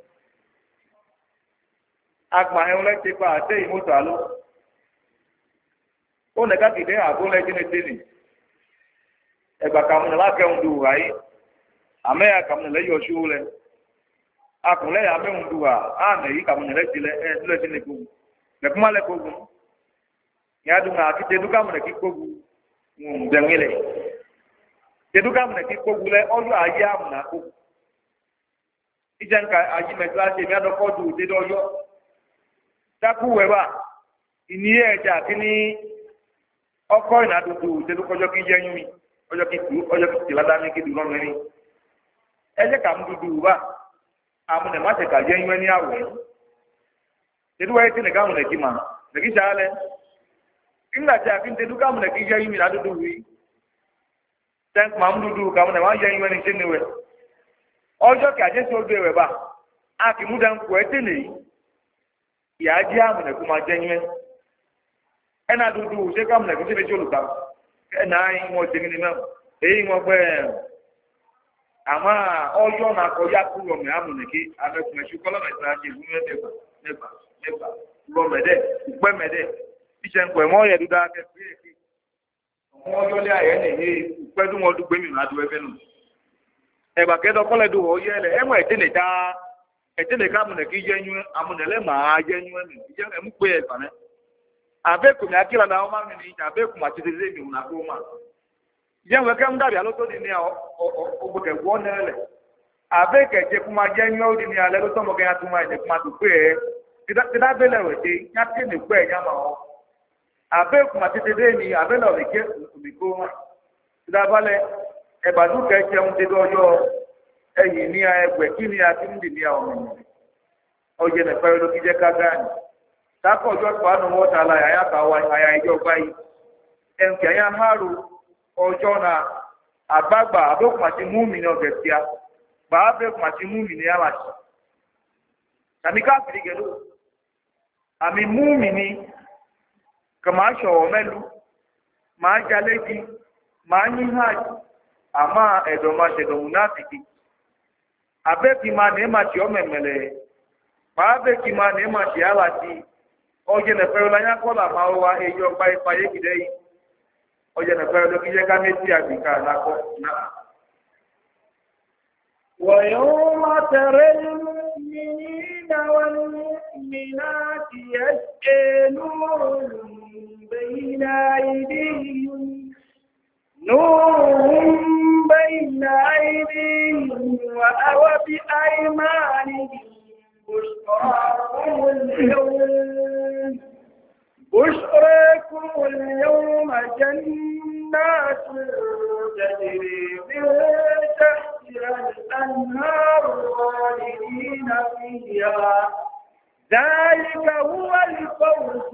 agba enle ti pa ate imoto alo o ne ka kide agole jine tini egba kamu la ke undu ai ame ya kamu le yo shule akunle ya me undu a ne yi kamu le tile le tini ku le kuma le kogu ya du na kite du kamu le ki kogu ngele kedu kamu le ki kogu le oyo aye amu na kogu ijanka aji meklase mi adokodu dedoyo taku weba iniye ja kini oko ina dudu dedu kojo ki jenyun mi ojo ki tilada mi ki duron meri eje kam dudu ba amune ma se ka jenyun ni awe dedu wa eti ne kamu ne kima ne ki jale inga ja kin dedu kamu ne ki jenyun mi na dudu wi tank mam dudu kamu ne ma jenyun ni senewe ọjọ́ kí ajé sí odò ẹ̀wẹ̀ bá a kì í mú dáńkù ẹ́ tẹ̀lé yìí ìyá ajé àmùnẹ̀kú máa jẹ́ yín ẹ̀nà dúdú ṣé ká àmùnẹ̀kú ṣe lè ṣe olùkà ẹ̀nà ìwọ̀n ṣe ní mẹ́wọ̀n èyí wọn gbẹ́ àmọ́ ọjọ́ náà kọjá kú rọmẹ àmùnẹ̀kí amẹ́kùnmẹ̀ṣú kọ́lọ́mẹ̀ta ṣe ìlú mẹ́fà rọmẹdẹ ìpẹ́mẹdẹ ìṣẹ̀ǹkọ̀ ẹ̀wọ̀n yẹ dúdú akẹ́kọ̀ọ́ ọjọ́ lé àyẹ́ nìyí ìpẹ́dúnwọ́dún gbẹ́mì ẹgbà kẹdọ kọlẹ do wọ yẹ lẹ ẹmọ ẹtẹlẹ ká amúnẹ kí yẹ nyú amúnẹ lẹ màá yẹ nyú ẹmí ìjẹ ẹmú pé ẹfà nẹ abẹkùnmí akíla náà ọmọ mi ní abẹkùnmí àtẹtẹ lé mi ònà kó ma ìjẹ wọn kẹ ń dàbí alótó di ní ọgbọkẹ wọ nẹlẹ abẹkẹjẹ kúmá yẹ nyú ọdí ní alẹ lótó ọmọkẹ yà tó ma ẹjẹ kúmá tó pé ẹ tìdábẹlẹ wẹ dé yà tẹ ní pé ẹ yà má ọ abẹkùnmí àtẹtẹ lé mi abẹlẹ ọlẹkẹ òmì kó ma tìdábẹlẹ ẹ̀bàdúkẹ́ jẹun dédé ọjọ́ ẹ̀yìn ní ẹgbẹ̀ kí ni a ti ń dì ní àwọn ọmọ ọjọ́ nìpẹ́ ló kí jẹ́ kágáàní sákọ̀ ọjọ́ pàánù wọ́n ta la yàyà ká wa àyà ìjọ báyìí ẹnkì àyà hàrù ọjọ́ na àgbàgbà àbẹ́kùn àti múmi ní ọbẹ̀ tíá gbà àbẹ́kùn àti múmi ní àmàṣì àmì káàkiri gẹ̀lú àmì múmi ní kàmá ṣọ̀wọ́ mẹ́lu màá jalẹ́jì màá yí hajj ama ẹ̀dọ̀ máa ṣẹ̀dọ̀ múnáfìkì abẹ́kì máa ní ẹ̀ma tí ọ mẹ̀mẹ̀lẹ̀ pàábẹ́kì máa ní ẹ̀ma tí àlà tí ọjọ́ nẹ̀fẹ́ ọlọ́yà kọ́là máa wá eyín ọgbà ipa yé kìdẹ́ yìí ọjọ́ nẹ̀fẹ́ ọlọ́kìjẹ́ ká méjì àgbìkà nàkọ́ náà. ويوم ترى المؤمنين والمؤمنات يسعى نورهم بين أيديهم بين أيديهم وبأيمانهم بشراكم اليوم جنات تجري من تحتها الأنهار خالدين فيها ذلك هو الفوز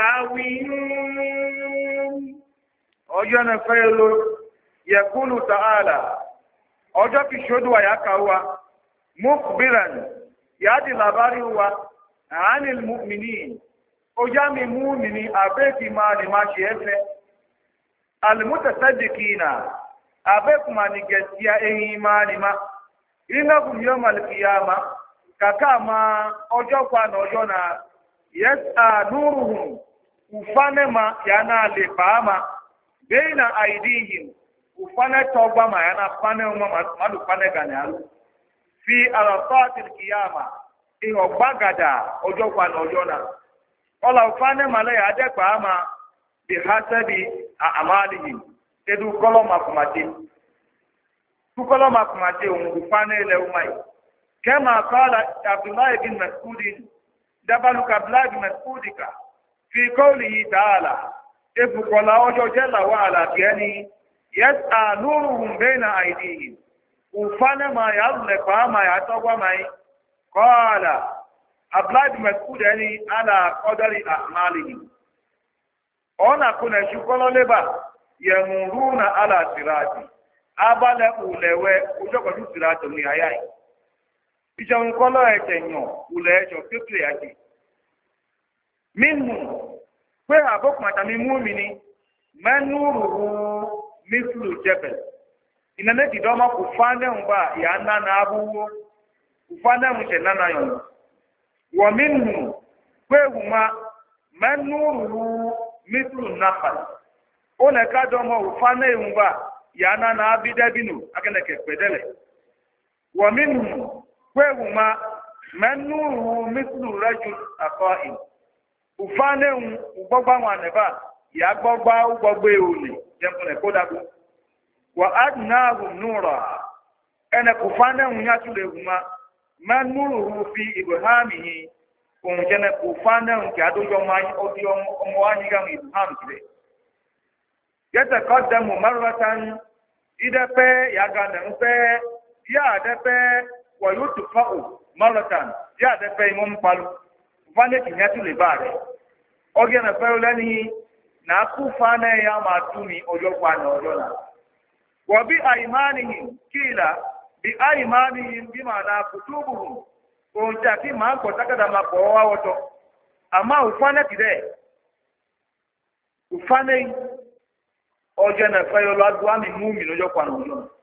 العظيم ọjọ́ náà fẹ́ ló yẹkúlù tààlà ọjọ́ kì ṣódù àyàkà wa mukbiran yadi labari wa anil mu'minin ojami mu'mini abeki mali mashefe almutasaddiqina abeku mani gaskiya imani ma innakum yawmal qiyama kaka ma ojo kwa na ojo na yas'a nuruhum ufane ma yana le paama baina aidihim ufane togba ma yana pane madu pane ganyalu fi arafatil qiyama iho bagada ojo kwa na ojo na ola ufane male ya de paama bi hasabi amalihim edu kolo makumati tukolo makumati ufane le umai kama qala Abdullah bin Mas'ud dabalu kabla bin Mas'udika fi qawlihi ta'ala ifukola ojo jalla wa ala yani yas'a nuruhum baina aydihim ufana ma yalle kwa ma yatogwa mai qala Abdullah bin Mas'ud yani ala qadari a'malihim ona kuna shukolo leba yamuruna ala sirati abala ulewe ujoko ju sirati ni ayai ijon kolo etenyo ule ejo piple ati minhu kwe abok matami muumini manuruhu mislu jabal inane kidoma kufane mba ya nana abuwo kufane mche nana yon wa minhu kwe huma manuruhu mislu nafal ona kadoma ufane mba ya nana abidabinu akene kepedele wa minhu kwe huma manuruhu mislu rajul aqaim ufane ugbogba nwaneba ya gbogba ugbogba eule jempune kodagu wa adnahu nura ene kufane unya tule huma manuruhu fi ibhamihi onjene kufane unki adojo mai odi omo anyi ga ibham kire yataqaddamu marratan idape ya gana mpe ya dape wa yutfa'u marratan ya dape imam palu ufane kinyatu le bare oge na peulani na kufana ya matumi ojo kwa na ojo na wa bi aymanihim kila bi aymanihim bima na kutubuhum o jaki ma ko takada ma ko wa woto ama ufane kide ufane ojo na peulu adwa mi mumi ojo kwa na ojo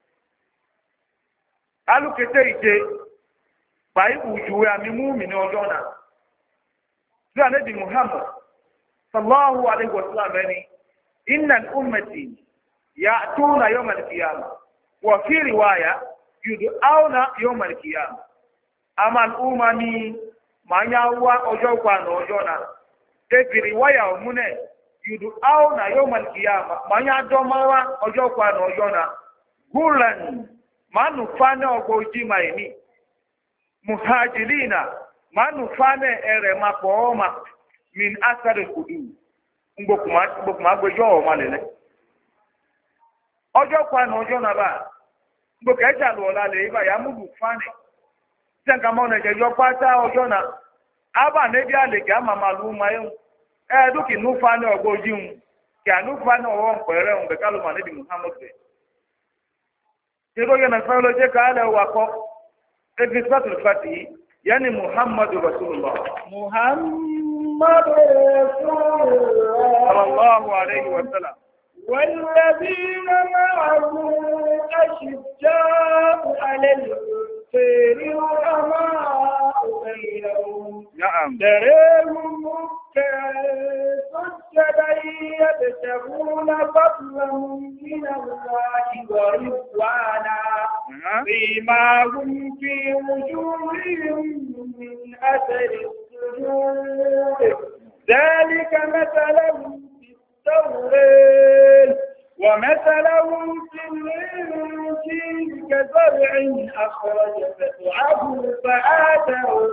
alu kete ije bai ujuwe ami mumi ojo na ذا نبي محمد صلى الله عليه وسلم يعني إن الأمة يأتون يوم القيامة وفي رواية يدعون يوم القيامة أما الأمة ما يهوى أجوكوان أجونا في رواية أمونه يدعون يوم القيامة ما يدعون أجوكوان أجونا غلا ما نفانا أجوجي مايني مهاجرين manufane ere mapoma min asari kudu ngokuma gbejo ma lele ojo kwa na ojo na ba ngoke jalu ola le iba ya mudu fane tenga mo na jejo pata ojo na aba ne bi ale ga mama lu ma yin duki nu fane ogojin ki anu fane o won pere un be kalu ma ne bi Muhammad be jego yana falo je ka ala wa ko ebisatul fati يعني محمد رسول الله محمد رسول الله صلى الله عليه وسلم والذين معه أشداء على الكفار رحماء بينهم نعم تراهم ركعا سجدا يبتغون فضلا من الله ورضوانا سيماهم في وجوههم من أثر السجود ذلك مثلهم في التوراة ومثلهم في الإنجيل كزرع أخرج فتعه فآتاه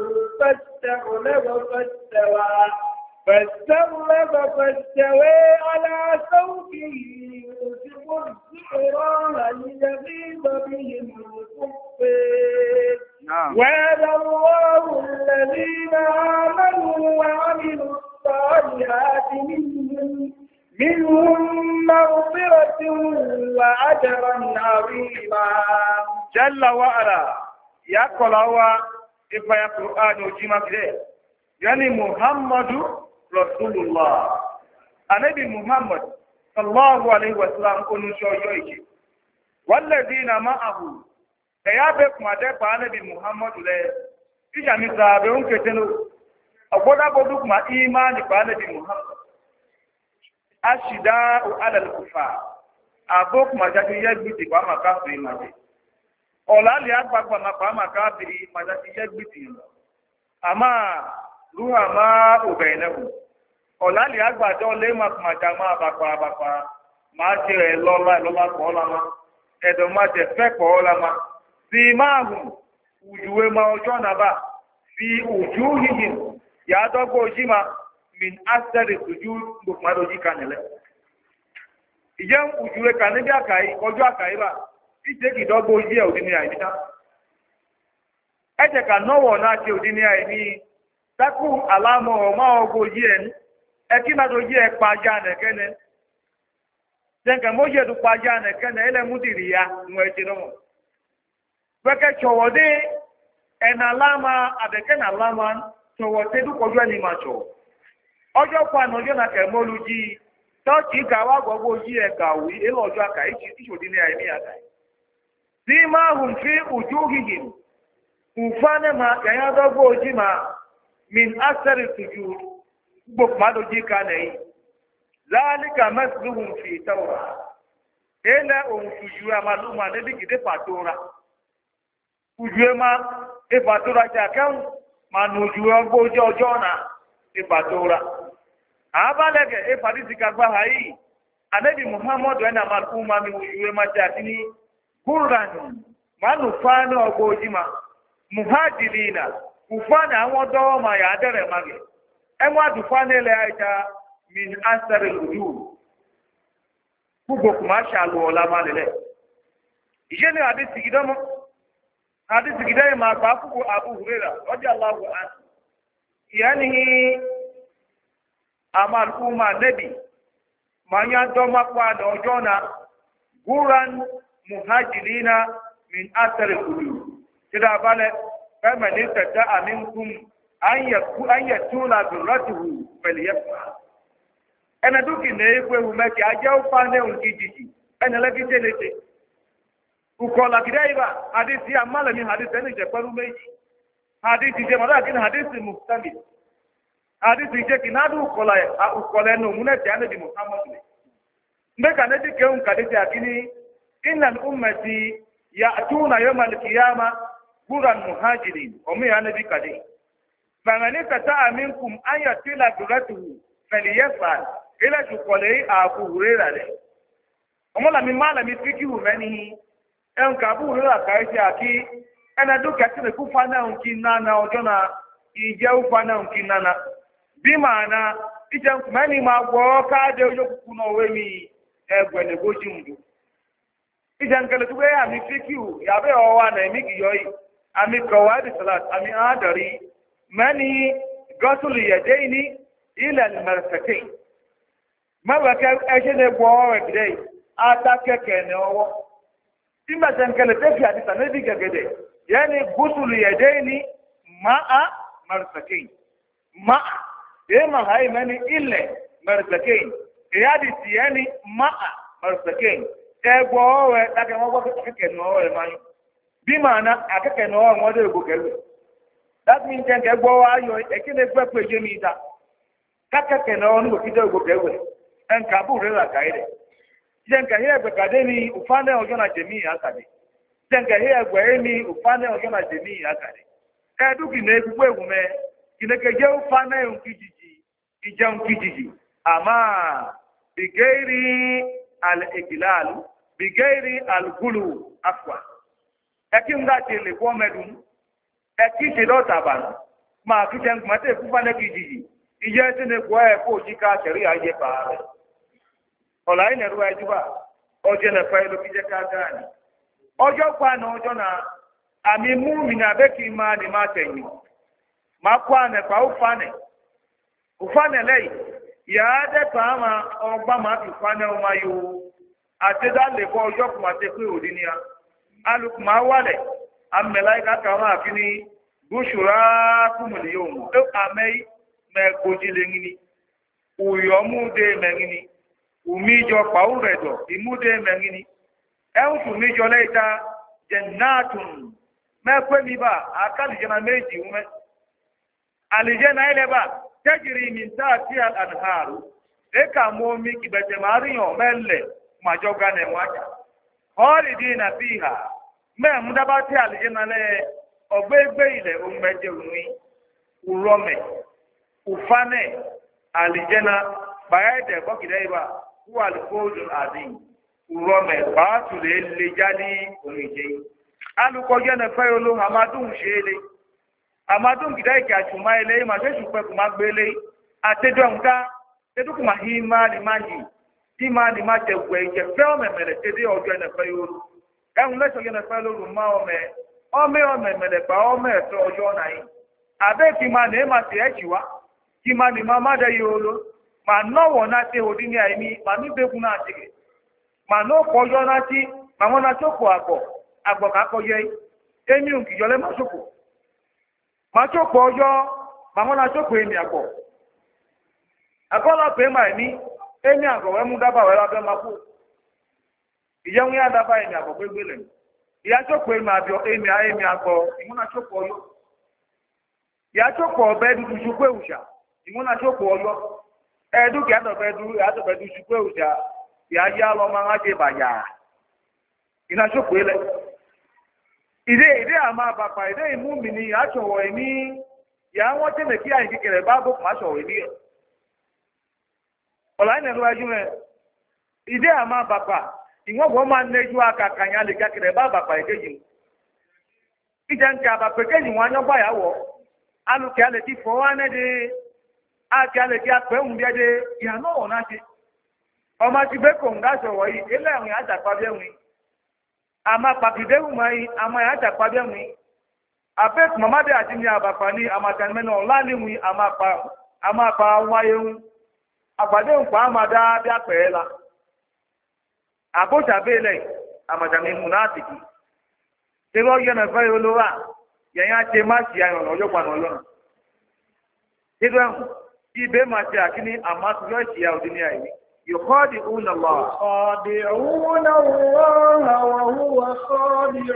فاستوى على سوقه يوسف الزعران ليغيظ بهم الكفار وعد الله الذين آمنوا وعملوا الصالحات منهم مغفرة وأجرا عظيما جل وعلا يقول هو ifaya Qur'an ojima kide yani Muhammadu Rasulullah anabi Muhammad sallallahu alaihi wasallam onu shoyo ike walladina ma'ahu ya be kuma de ba anabi Muhammad le ija mi sahabe un keteno oboda bodu kuma imani ba anabi Muhammad ashida ala al-kufar abok majati yegbiti kwa makafiri maje olali agbagba na kwa makafiri majati yegbiti ama ruha ma ubainahu olali agbado le makmaja ma abapa ma je lola ko la ma edo ma je fe ko la ma fi mahu ujuwe ma ojo na ba fi ujuhihim ya dogo jima min asari sujud bukmado jikanele ijem ujuwe kanebe akai ojo akai ba ite kidogo ji e odini ai nita eje ka nowo na ti odini ai ni taku alamo o ma ogo ji en ekina do ji e paja na kene denga moje du paja na kene ele mudiri ya nwe ti no weke chowode en alama abeke na alama chowode du kojo ni macho ojo kwa no jo na kemoluji tọ́ọ̀kì gàwá gbogbo yí ẹ gàwí elọ́jọ́ àkà ìṣòdì ní àìní àkà tí máa hùn fi ojú hìhì ùfánẹ́mà yàyàdọ́gbò ojí ma min asẹ́rì tùjú gbogbo mádòjí ká nẹ̀yìn láàrínkà mẹ́sìlúhùn fi tẹ́wọ̀ ilẹ̀ òun tùjú àmàlùmà níbi gìdé pàtóra tùjú ẹmà ìpàtóra jà kẹ́hùn mà nùjú ọgbó ọjọ́ náà ìpàtóra abalege e hadisi kagba hai anabi Muhammad ana maluma mi uwe majatini Qur'an manu fana ogojima muhajirina ufana awon do ma ya dere mage enwa du fana le aita min asar al-wujud kugo kuma sha lo la malele ijeni hadisi gidaye ma pa kugo Abu Hurairah radiyallahu anhu yani amal umma nabi manya doma kwa da ojona guran muhajirina min athar al-qulub kida bale kama ni tata aminkum an yatula duratuhu falyaf'a ana duki ne ekwe umeki aja ufane unkijiji ana lagi telete ukola kidaiba hadithi amala ni hadithi ni je kwaru meji hadithi je mara kin hadithi muhtamil hadithi je kinadu ukola no munati anabi Muhammad mbeka ne dike un kaditi akini innal ummati ya'tuna yawm al-qiyamah quran muhajirin omi anabi kadi fangani kata minkum an yatila duratuhu falyafal ila tukolei Abu Hurairah le omola mi mala mi fiki hu meni en ka Abu Hurairah kai aki ena duka tine kufana unkina na ojona ije ufana unkina na bí màánà ìjẹun mẹ́ni máa gbọ́ káàdé olókùnkùn náà wé mi ẹgbẹ̀lẹ̀ bójú mú. ìjẹun kẹlẹ̀ tó gbé àmì fíkìú yàbẹ́ ọwọ́ àná ẹ̀mí kìyọ́ yìí àmì kọ̀wá ìdìsọ́lát àmì àádọ́rí mẹ́ni gọ́sùlù yẹ̀dẹ́ ní ilẹ̀ mẹ́rẹ̀fẹ̀kẹ́. mẹ́wẹ̀kẹ́ ẹṣẹ́ lè gbọ́ ọwọ́ ẹ̀gídẹ́ yìí átákẹ́kẹ́ ní ọwọ́. tí mẹ́sẹ̀ kẹlẹ̀ tẹ́fì àdìsá níbi gẹ̀gẹ̀dẹ̀ yẹ́nì gọ́sùlù yẹ̀dẹ́ ní máa mẹ́rẹ̀fẹ̀kẹ́ máa ema hai mani ile marzakein yadi tiani maa marzakein egbo owe take mo gbo keke no owe mani bi mana akeke no owe wode ego kele that means que egbo wa yo ekile gbe peje mi da kakeke no onu kide ego kele en ka bu re la kaide jenga he egbe kade ni ufane ojo na jemi akade jenga he egbe ni ufane ojo na jemi akade eduki na egbo egume kineke je ufana yunkijiji ija unkijiji ama bigairi al-iglal bigairi al-gulu afwa ekinga tele ko medun ekiti do taban ma kije ngmate kufana kijiji ije tene ko e ko jika seri aye ba ola ine ruwa ejuba oje na failo kije ka gani ojo kwa na ojo na ami mu'mina beki imani matenyi makwane pa ufane lei ya de kama ogba ma ufane o mayu ateda le ko ojo kuma te pe odinia alukuma wale amelaika kama akini bushurakum al-yawm amai me kojile ngini uyomude mengini umijo pauredo imude mengini tumijo leita jannatun me kwemi ba akali jana meji ume alijana ile ba tajri min tahtiha al-anharu eka momi kibete mariyo mele majoga ne mwaja khalidina fiha me mudabati alijana le ogbegbe ile umeje unwi urome ufane alijana baede bokide iba huwa al-fawzul azim urome baatu le jadi onije aluko jena fayolo amadun shele amadun gidai ki achuma ile ma se supe ku magbele atedo nka tedu ku mahima ni maji tima ni ma te gwe je fe o memele tede ojo na fayolo ehun le so jena fayolo ma o me mele pa o me to ojo na yi abe ki ma ne ma te ejiwa ki ma ni mama de yolo ma no wona te odini aimi ma mi begun na tige ma no kojo na ti ma wona choko agbo ka koje emi un ki jole ma choko ojo ma wona choko emi agbo akola pe ma ni emi agbo we mu daba we la be ma ku iyeun ya daba emi agbo gbegbele ya choko emi abio emi agbo imuna choko oyo ya choko obe du sukwe usha imuna choko oyo edu ki adobedu sukwe usha ya lo ma ngaje baya ina choko ile ide ama papa ide imu mini achowo emi ya won te me ki ayin kekere babo ma so we ni ola ina ru aju ide ama papa iwon bo ma neju aka kanya le kekere baba pa ekeji ijan ka ba pekeji won anyo gba yawo alu ki ale ti fo wa ne de a ki ale ki ape un bi de ya no wona ti o ma ti be ko nga so wo yi ele awon aja pa bi ewin ama papide umai ama ya ta pa bi ewin ape mama de ati ni abapa ni ama tan me no la ni wi ama pa wa yeun agbade un pa amada bi apela abota bele amada mi munafiki te lo ye na fa yo lo wa ye yan te ma si ayon lo yo pa no lo te do ibe ma ti akini ama tu yo si ya odini ayi يخادعون الله يخادعون الله وهو خادع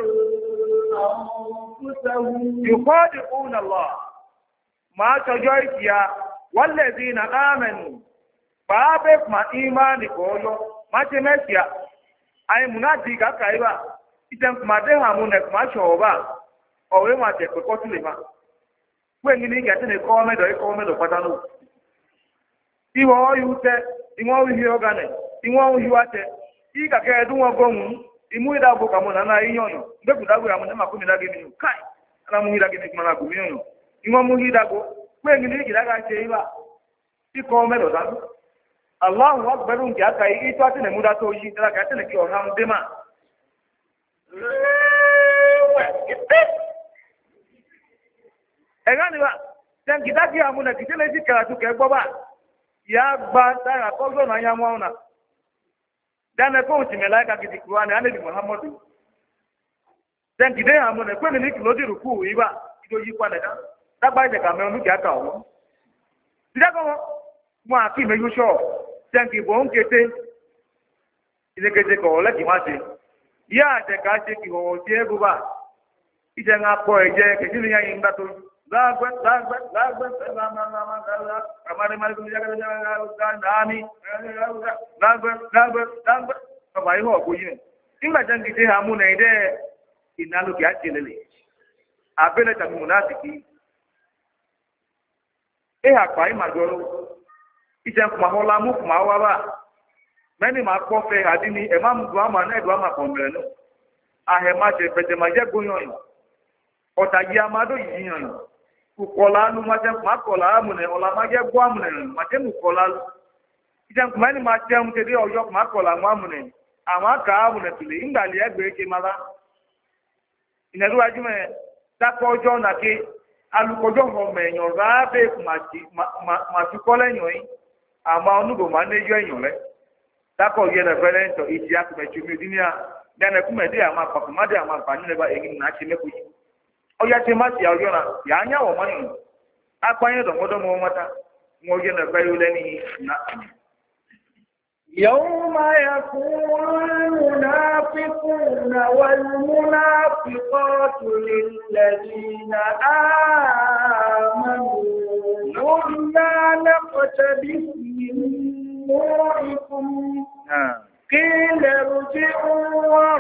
أنفسهم يخادعون الله ما تجايزيا والذين آمنوا بابك ما إيمان كولو ما تمسيا أي مناديك كايبا إذا ما دهمونك ما شوبا أو ما تكوتلي ما وين نيجي أتني كومي دو فتانو iwo yute inwo wi ogane inwo wi wate ika ke du won gomu imu ida bo kamo na iyono ndeku dago ya mo ma kumi dage ni kai ana mu ida gini kuma gumi yono inwo mu ida go kwe ngini ida ga che iba iko melo dan Allahu akbar un ya kai ito ate ne muda to yi dala ka ate ne ki o ham dema egani ba dan kidaki amuna kitele dikara tu ke gbo ba ya gba tara kozo na ya mwauna dana ko ti malaika kiti Qur'ani anabi Muhammadu dan kide ha mo ne ko ni kilo di ruku iba ido yi kwa da da ba de ka me onu ki aka o dida ko mo aki me yo sho dan ki bo nkete ile kete ko la ki ma se ya de ka se ki ho ti e bu ba ije nga po eje ke ti ni ya yin da to Lagwe, bàbá ihò ọ̀gbọ̀ yìí nígbà jẹ́ gidi àmú nà ìdẹ́ ìnálòkè àjẹlẹ̀lẹ̀ abẹ́lẹ̀ tàbí mùnáfìkì ìhà pa ìmàjọ́rò ìjẹ́ kùmàhọ́lá mú kùmàhọ́wá bá mẹ́ni máa kọ́ fẹ́ àdí ni ẹ̀má mú dùn àmà náà dùn àmà kọ̀ọ̀mẹ̀rẹ̀ nù àhẹ̀má jẹ fẹ̀jẹ̀májẹ́ gbóyàn ọ̀tà yìí amádó yìí yàn kukọla nu ma jẹ kuma kọla amune ọla ma jẹ gbọ amune ma jẹ nu kọla lu ìjẹun kuma ni ma jẹun tẹ de ọjọ kuma kọla mu amune àwọn aka amune tuli ngali ẹgbẹ eke ma la ìnẹdú ajúmọ dakọ ọjọ nàke alukọjọ ọmọ ẹyàn rábẹ ma fi kọlẹ yàn yín àmọ onúbò ma nẹjọ ẹyàn rẹ dakọ yẹ lẹfẹ lẹńtọ ìdí akùmẹtì omi ìdí ní à dẹnẹkùmẹdé àwọn apàkùmádé àwọn àǹfààní lẹba èyí nà á ti mẹkọ yìí. oya te mati ya oyona ya anya wo mani akpanye do ngodo mo mata mo ye na bayu leni na يوم يقول المنافقون والمنافقات للذين آمنوا قلنا نقتبس من نوركم قيل ارجعوا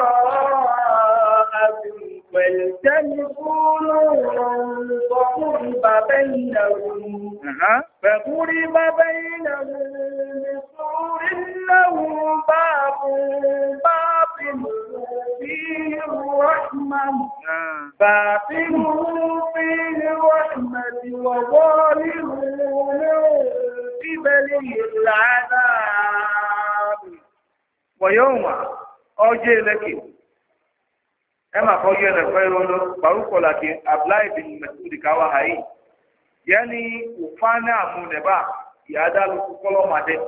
وراءكم فالتمسوا نورا فضرب بينهم بسور له باب باطنه فيه الرحمة وظاهره من قبله العذاب ويوم أوجي لك أما فوجي لك فيرولو باروكو لكن أبلاي بن مسعود كواهي يعني وفانا منبا يادالو كولو مادي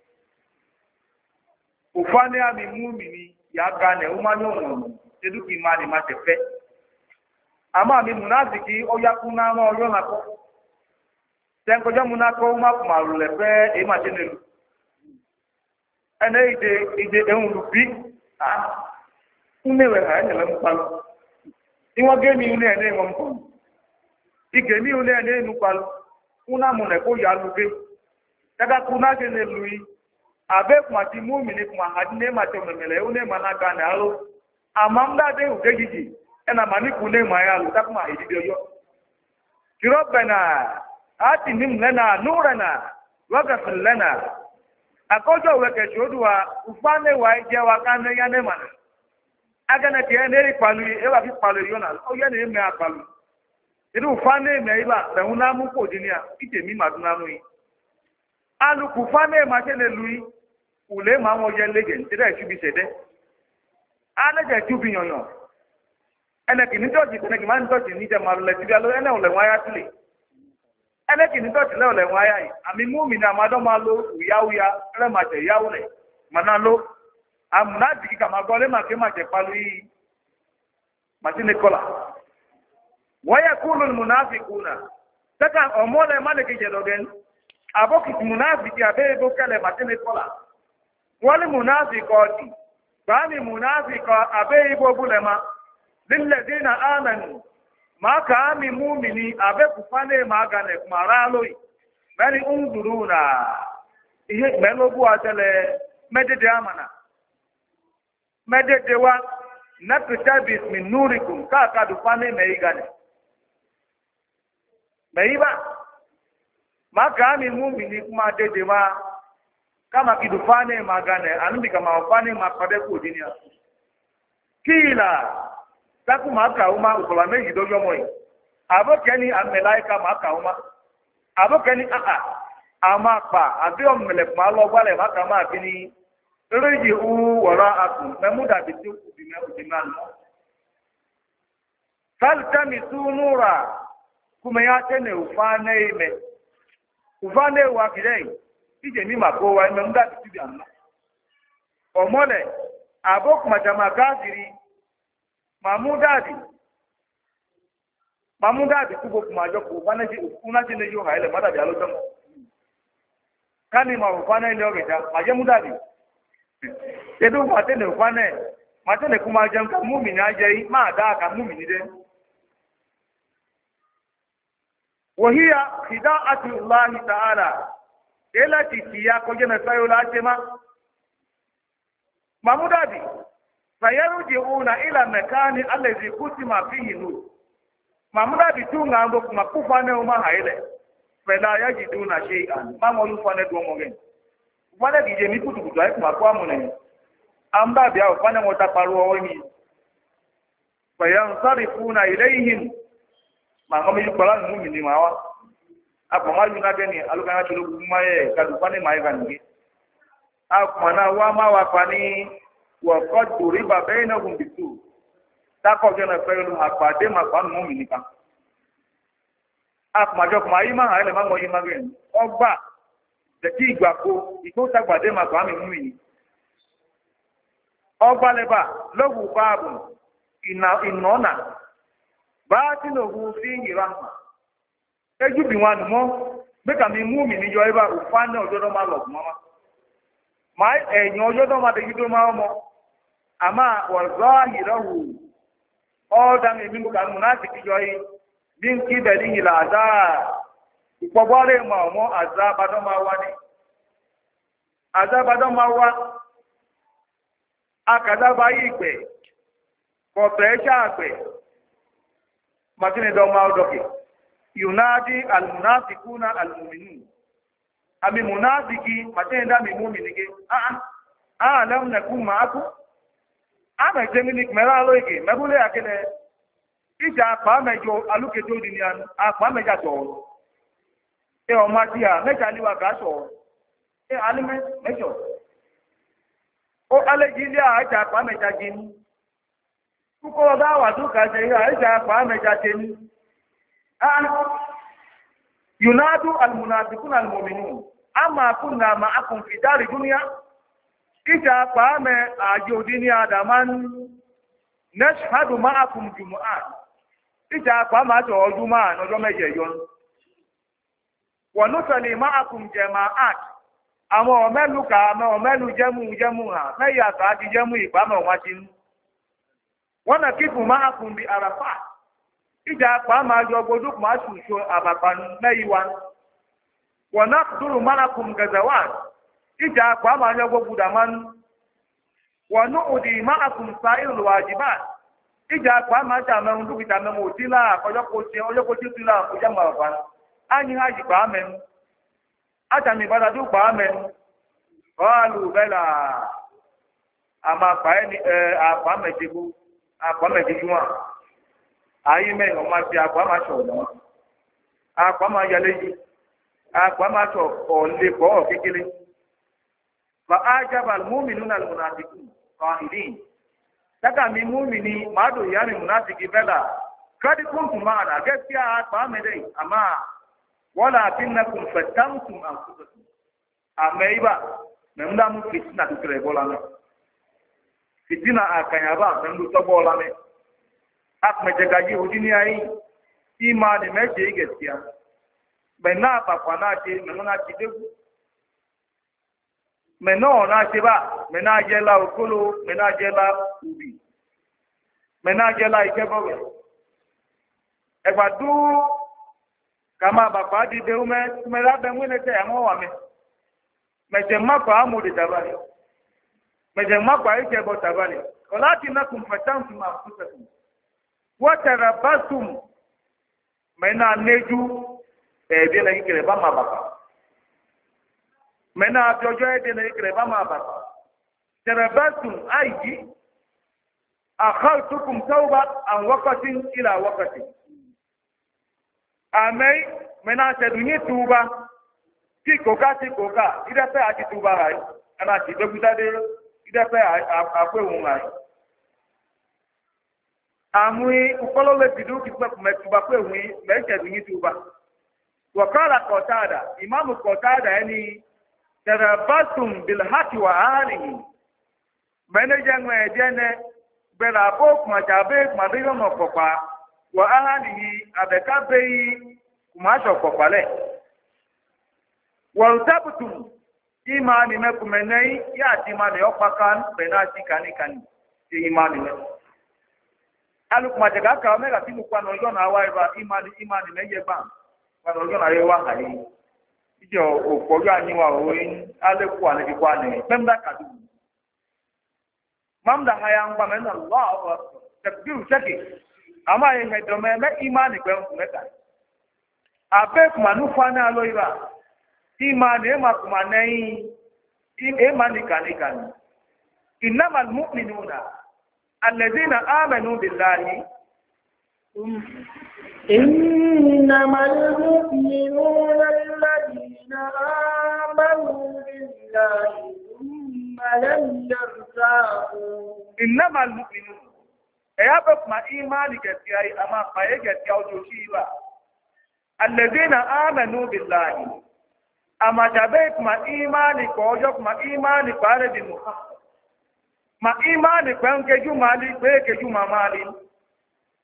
ufane ami mumini ya gane umanye onu eduki mani matefe ama mi munafiki oyakuna ma oyo nako tenko jamu nako uma kumaru lefe e ma tenelu ene ide ehun bi umewe ha ene mpalo iwo gemi une ene ngo mko igemi une ene nupalo una mune ko ya luge daga kuna gene lui abe kuma ti mumini kuma hadine mate memele une managa na alo amamda de ugegiji ena maniku ne mayalu takuma ididio yo kirobana atinim lana nurana waghfir lana akojo weke jodua ufane wa ije wa kanu ya ne mana agana ti ene ri palu e wa fi palu yo na o ye ne me apalu idu ufane me iba be una mu ko dinia itemi maduna nu yi alu kufane ma tele lui ule ma won ye lege ntira isubi sede anaje tubi yoyo ene kini doji ene ki man doji ni je ma le ti alo ene ole wa ya tile ene kini doji le ole wa ya yi ami mu'mina ma do ma lo uya re ma je yawo le mana lo amna diki kama gole ma ke ma je palu yi matine kola wa yakulu almunafiquna taka omole mane ke je dogen aboki munafiki abe bo kale matine kola wal munafiqati bani munafiqa abe ibo bulema lilladina amanu ma ka mi mu'mini abe kufane magane kumaralo bali unduruna ihe melobu atele medede amana medede wa naktabis min nurikum ka dufane meigane meiba maka mi muumini kuma dede ma kama kidufane magane anumbi kama ufane makade ku dinia kila taku maka uma ukola meji dojo moyi abokeni amelaika maka uma abokeni ama pa abi omele ma lo gbale maka ma bini reji u wala aku memuda bitu udime udiman faltamisu nura kuma ya tene ufane ime ufane wa kidai ije mi mako wa ime mda bitu bianna omole abok majama kafiri mamudadi kubo kumajo ku banaji unaji ne yo haile mada bi alo tomo kani ma ufane ile ogeja maje mudadi edu matene ufane matene kumaje nka mu'mini aje ma da ka mu'mini de وهي خداعة الله تعالى التي سياق جنة سيولا جمع مامودادي فيرجعون إلى مكان الذي قسم فيه نور مامودادي تونغا عندك مكوفانة وما هايلة فلا يجدون شيئا ما مولوفانة دوموغين وفانة دي جميع كتب دعيك مكوامونه أمبا بيا وفانة متقاروا ومي فينصرفون إليهم mangome yukola muumini mawa hapo mali unageni alugana chulugu maye kadufani maye kangi hapo mana wa mawa kwani wa qad riba bainahum bisu tako jana fayulu akade makwan muumini ka hapo majok maima haile mango yimageni ogba de ti igbako iko tagbade makwan muumini ogba leba logu babu inona batinuhu fihi rahma ejubi wan mo be ka mi mu mi ni yo iba ufana ojodo ma lo mama mai enyo ojodo ma de gido ma mo ama wa zahirahu o dan mi mu kan munafiki yo yi bin ki dali ila azab ipobore ma mo azab do ma wa ni azab do ma wa akada ba yi gbe ko pecha gbe matine do ma odoke yunadi almunafiquna almu'minun ami munafiki matine da mi mu'mini ge lam nakum ma'akum ama jemini mera loike mebule akele ija pa mejo aluke to di ni an apa meja to e o ma ti a meja liwa ga so e alime mejo o alejili a aja pa meja jini kuko da wa du ka je aja pa meja jini yunadu almunafiquna almu'minun amma kunna ma'akum fi dari dunya ija pa me ajo di ni adaman nashhadu ma'akum jumu'at ija pa ma to ojuma nojo meje yon wa nusali ma'akum jama'at àwọn melu ka me o melu jemu ha me ya ka di jemu ipa me wa tin wana kifu ma'akum bi arafa ija pa ma jo godu ma su abapan meyiwa wa naqduru ma'akum gazawat ija pa ma jo godu daman wa nu'di ma'akum sa'irul wajibat ija pa ma ta me ndu kita me motila ojo ko ti la ko jama ba ani haji pa me ata mi bada du pa me qalu bala ama pa ni apa me jibu apa me jiwa ayi me o ma ti apa ma so no apa ma yaleji apa ma so o le ko kekele fa ajaba almu'minuna almunafiqun qa'ilin taka mi mu'mini ma do yani munafiki bala kadi kuntum ma'ana gaskiya apa me dai amma walakinnakum fatantum anfusakum ameiba memda mu fitna tukre bola me fitina akanya ba memdu to bola me ak me jagaji udini ai imani meje gaskiya bena papa na ti menona ti de meno na ti ba mena jela okolo mena jela ubi mena jela ikebowe egbadu kama baba di de ume mera be mwene te amo wa me meje mapa amu de tabali meje mapa ike bo tabali kolati nakum fatantum anfusakum wa tarabasum mena neju de la ikere ba ma baba mena jojo de la ikere ba ma baba tarabasum ayi akhaltukum tawba an waqtin ila waqtin amei mena se dunye tuba ti koka ida pe ati tuba rai ana ti doguta de ida pe akwe won rai amui ukolo le bidu ki pe tuba pe won me se dunye tuba wa qala qatada imam qatada yani tarabatum bil haqi wa alihi mena jangwe dene bela bok ma jabe ma biyo mo popa wa ahalihi abeka beyi kumasho kopale wa utabtum imani mekumenei ya timani opakan benati kanikani ti imani me aluk majaga ka mega timu kwa no yona awaiba imani meye ba kwa no yona yewa hai ijo opojo anyiwa oyin aleku ane kwa ne pemda kadu mamda haya ngba men Allahu akbar takbir shaki ama ye do me imani gbe meta abe manu fana aloiba imani e makuma nei imani kanikani innamal mu'minuna alladhina amanu billahi innamal mu'minuna alladhina amanu billahi thumma lam yartabu innamal mu'minuna eyabe kuma imani gaskiya amma faye gaskiya wato shi ba alladhina amanu billahi amma jabe kuma imani ko ojo kuma imani bare bi Muhammad ma imani ko nke ju mali pe ke ju mamali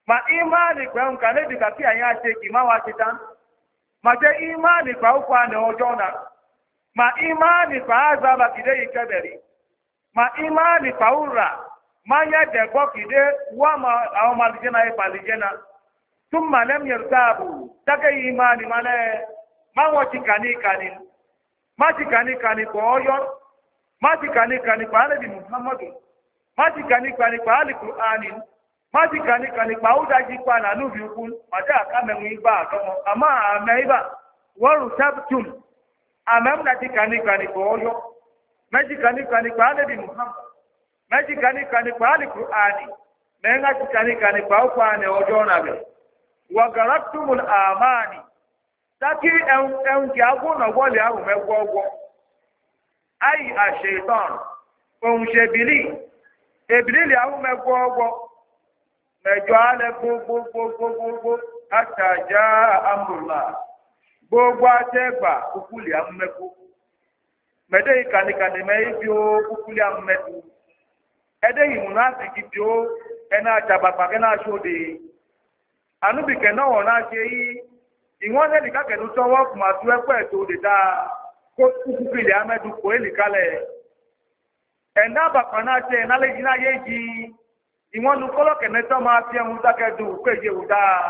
ma imani kwa nkane dika ki anya che ki ma wa chitan ma je imani kwa ukwa ne ojona ma imani kwa azaba kide ikeberi ma imani kwa ura ma ya de go kide wa ma awon malijena e palijena thumma lam yartabu take imani male ma wo chikani kani ma chikani kani ko oyo ma chikani kani kwa nabi muhammadu ma chikani kani kwa alqur'ani maji kani pa udaji pa na nu bi ukun mata ka me wi ba to ama ameiba waru sabtum amam na kani ko yo maji kani pa nabi muhammad maji kani pa alqur'ani menga kani pa kwa ne ojo na be wa garatumul amani taki en ki agun na wole awu me gwogo ai a shaytan o shebili ebili awu me gwogo mẹjọ alẹ gbogbo àtàjà amúlá gbogbo àtẹgbà kúkúlì amúmẹkú mẹdẹ ìkànnìkànnì mẹ ibi ó kúkúlì amúmẹkú ẹdẹ ìmúnásìkì bí ó ẹnà àjàbàpà kẹ náà sóde ànúbìkẹ náà wọn náà ṣe yí ìwọn ẹnì kákẹnu tọwọ kùmàtú ẹgbẹ tó lè dá kó kúkúlì amẹdù kó èlì kalẹ ẹnà àbàpà náà ṣe ẹnà lẹyìn náà yé yí. Ìwọ́n nu kọ́lọ́kẹ̀ mẹ́tọ́ máa fi ẹ̀hún dákẹ́dù péye wò dáa.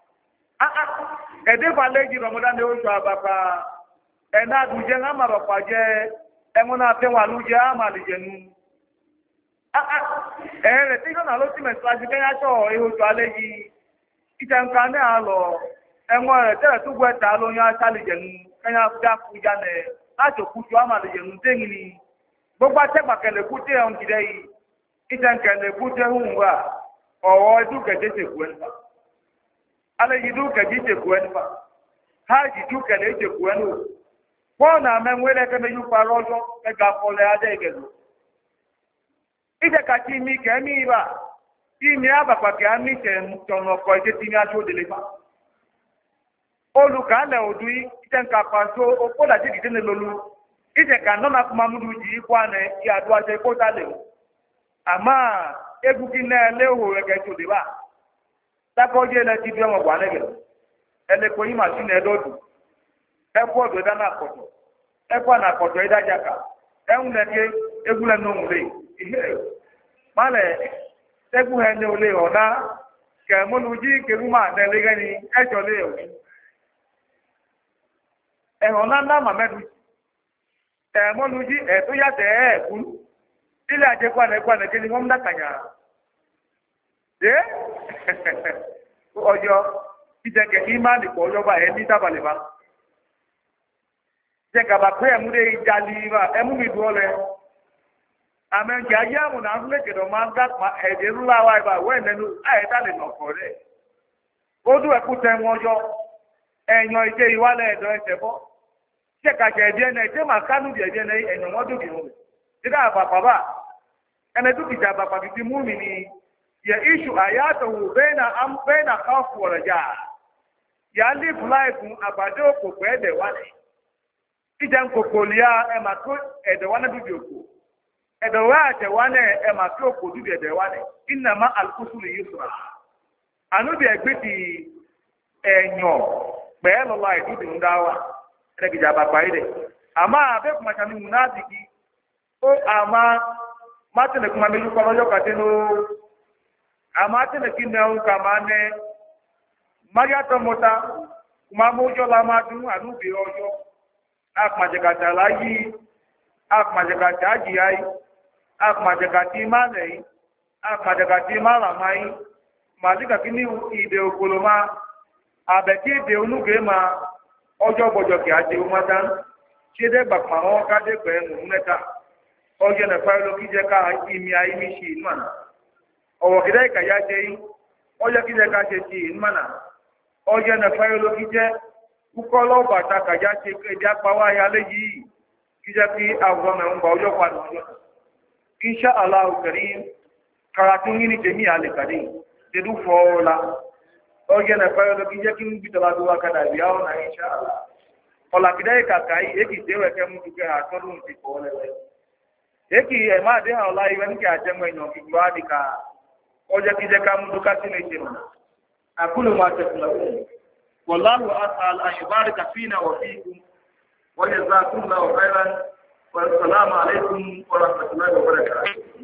Ẹ̀dẹ́ falẹ̀ yìí rọ̀mọdá ni ó sọ àbàbà. Ẹ̀nà àdùjẹ́ ńlá màrọ̀ pàjẹ́ ẹ̀wọ̀n náà fẹ́ wọn àlùjẹ́ àmàlìjẹ̀nu. Ẹ̀rẹ̀ tí yọ̀nà ló sì mẹ̀sọ́ àti kẹ́yà sọ ìhòòtò alẹ́ yìí. Ìtẹ̀ nǹkan ní àlọ́ ẹ̀wọ̀n rẹ̀ tẹ́lẹ̀ tó gbọ́ ẹ̀ta lóyún àṣàlìjẹ̀nu kẹ́yà dákú jáde láti òkútu àmàlìjẹ̀nu déyìn ni. Gbogbo àtẹ́gbàkẹ̀lẹ̀ kú dé ọ̀hún jìdẹ́ yìí. Itanka na-ebute ngwa ọwọ duka jete kuenfa alaji duka jete kuenfa haji duka na eje kuenu kwa na menwele keme yu parojo e ga pole ade egelu ite ka ti mi ke mi ba ti mi aba pa ke ami se tono ko ite ti mi ajo deliver oluka le odui itanka paso opola ti dide lolu ite ka no na kuma mudu ji kwa na ya do ase ko tale ama egugi na ele ho rege to de ba tako je na ti bi omo gwa nege ele ko yi machine edodu e ko do da na koto e ko na koto ida jaka e un le ke egula no mule ihe male egu he ne ole ona ke mo lu ji ke ru ma ne le gani e jo le o e ona na ma medu e mo lu ji e to ya te e kulu ile aje kwa na kini wọ́n dakanya eh ojo ijeke imani ko ojo ba e ni tabale ba je ka ba pe mu de ijali ba e mu mi duole amen ja ya mu na nle ke do ma ga ma e de rula wa ba we nenu ai ta le no ko re odu e ku te won ojo eyan ije iwale edo ese bo je ka je die na je ma kanu die na eyan won du bi mu ida papa ba ana duki da papa bi mu'mini ya ishu ayatuhu baina khawf wa raja ya live life abade ko pede wale ijan ko kolia e ma ko ede wana dubi oko ede wa te wana e ma ko ko dubi ede wana inna ma al usri yusra anu bi egbeti enyo pe lo lai dubi ndawa ede ki ja papa ide ama abe kuma chani munafiki o ama matene kuma meju kwa lojo kateno amatene kinau kamane maria tomota kuma mojo la madu anu bi ojo akmajekata layi akmajekata jiyai akmajekati malei akmajekati malamai malika kini ide okoloma abeki ide onuge ma ojo bojo ki ate umadan chede bakma o kade pe nuneta oje na faylo kije ka imi aimi shi mana owo kide ka ya je oje kije ka se ti mana oje na faylo kije ukolo bata ka ja se ke ja pa wa ya leji kije ki awo me ngba ojo pa no insha Allah karim karatu ni jemi ale kadi de du fola oje na faylo kije ki mbi to la duwa kada biya na insha Allah ola kide ka kai e ki dewe ke mu duke ha to dun ti ko le eki e ma de ha ola iwe nke ajemo ino ki gwa dika oje ki je ka mu duka ti ne jema أقول ما تسمعون والله أسأل أن يبارك فينا وفيكم وجزاكم الله خيرا والسلام عليكم ورحمة الله وبركاته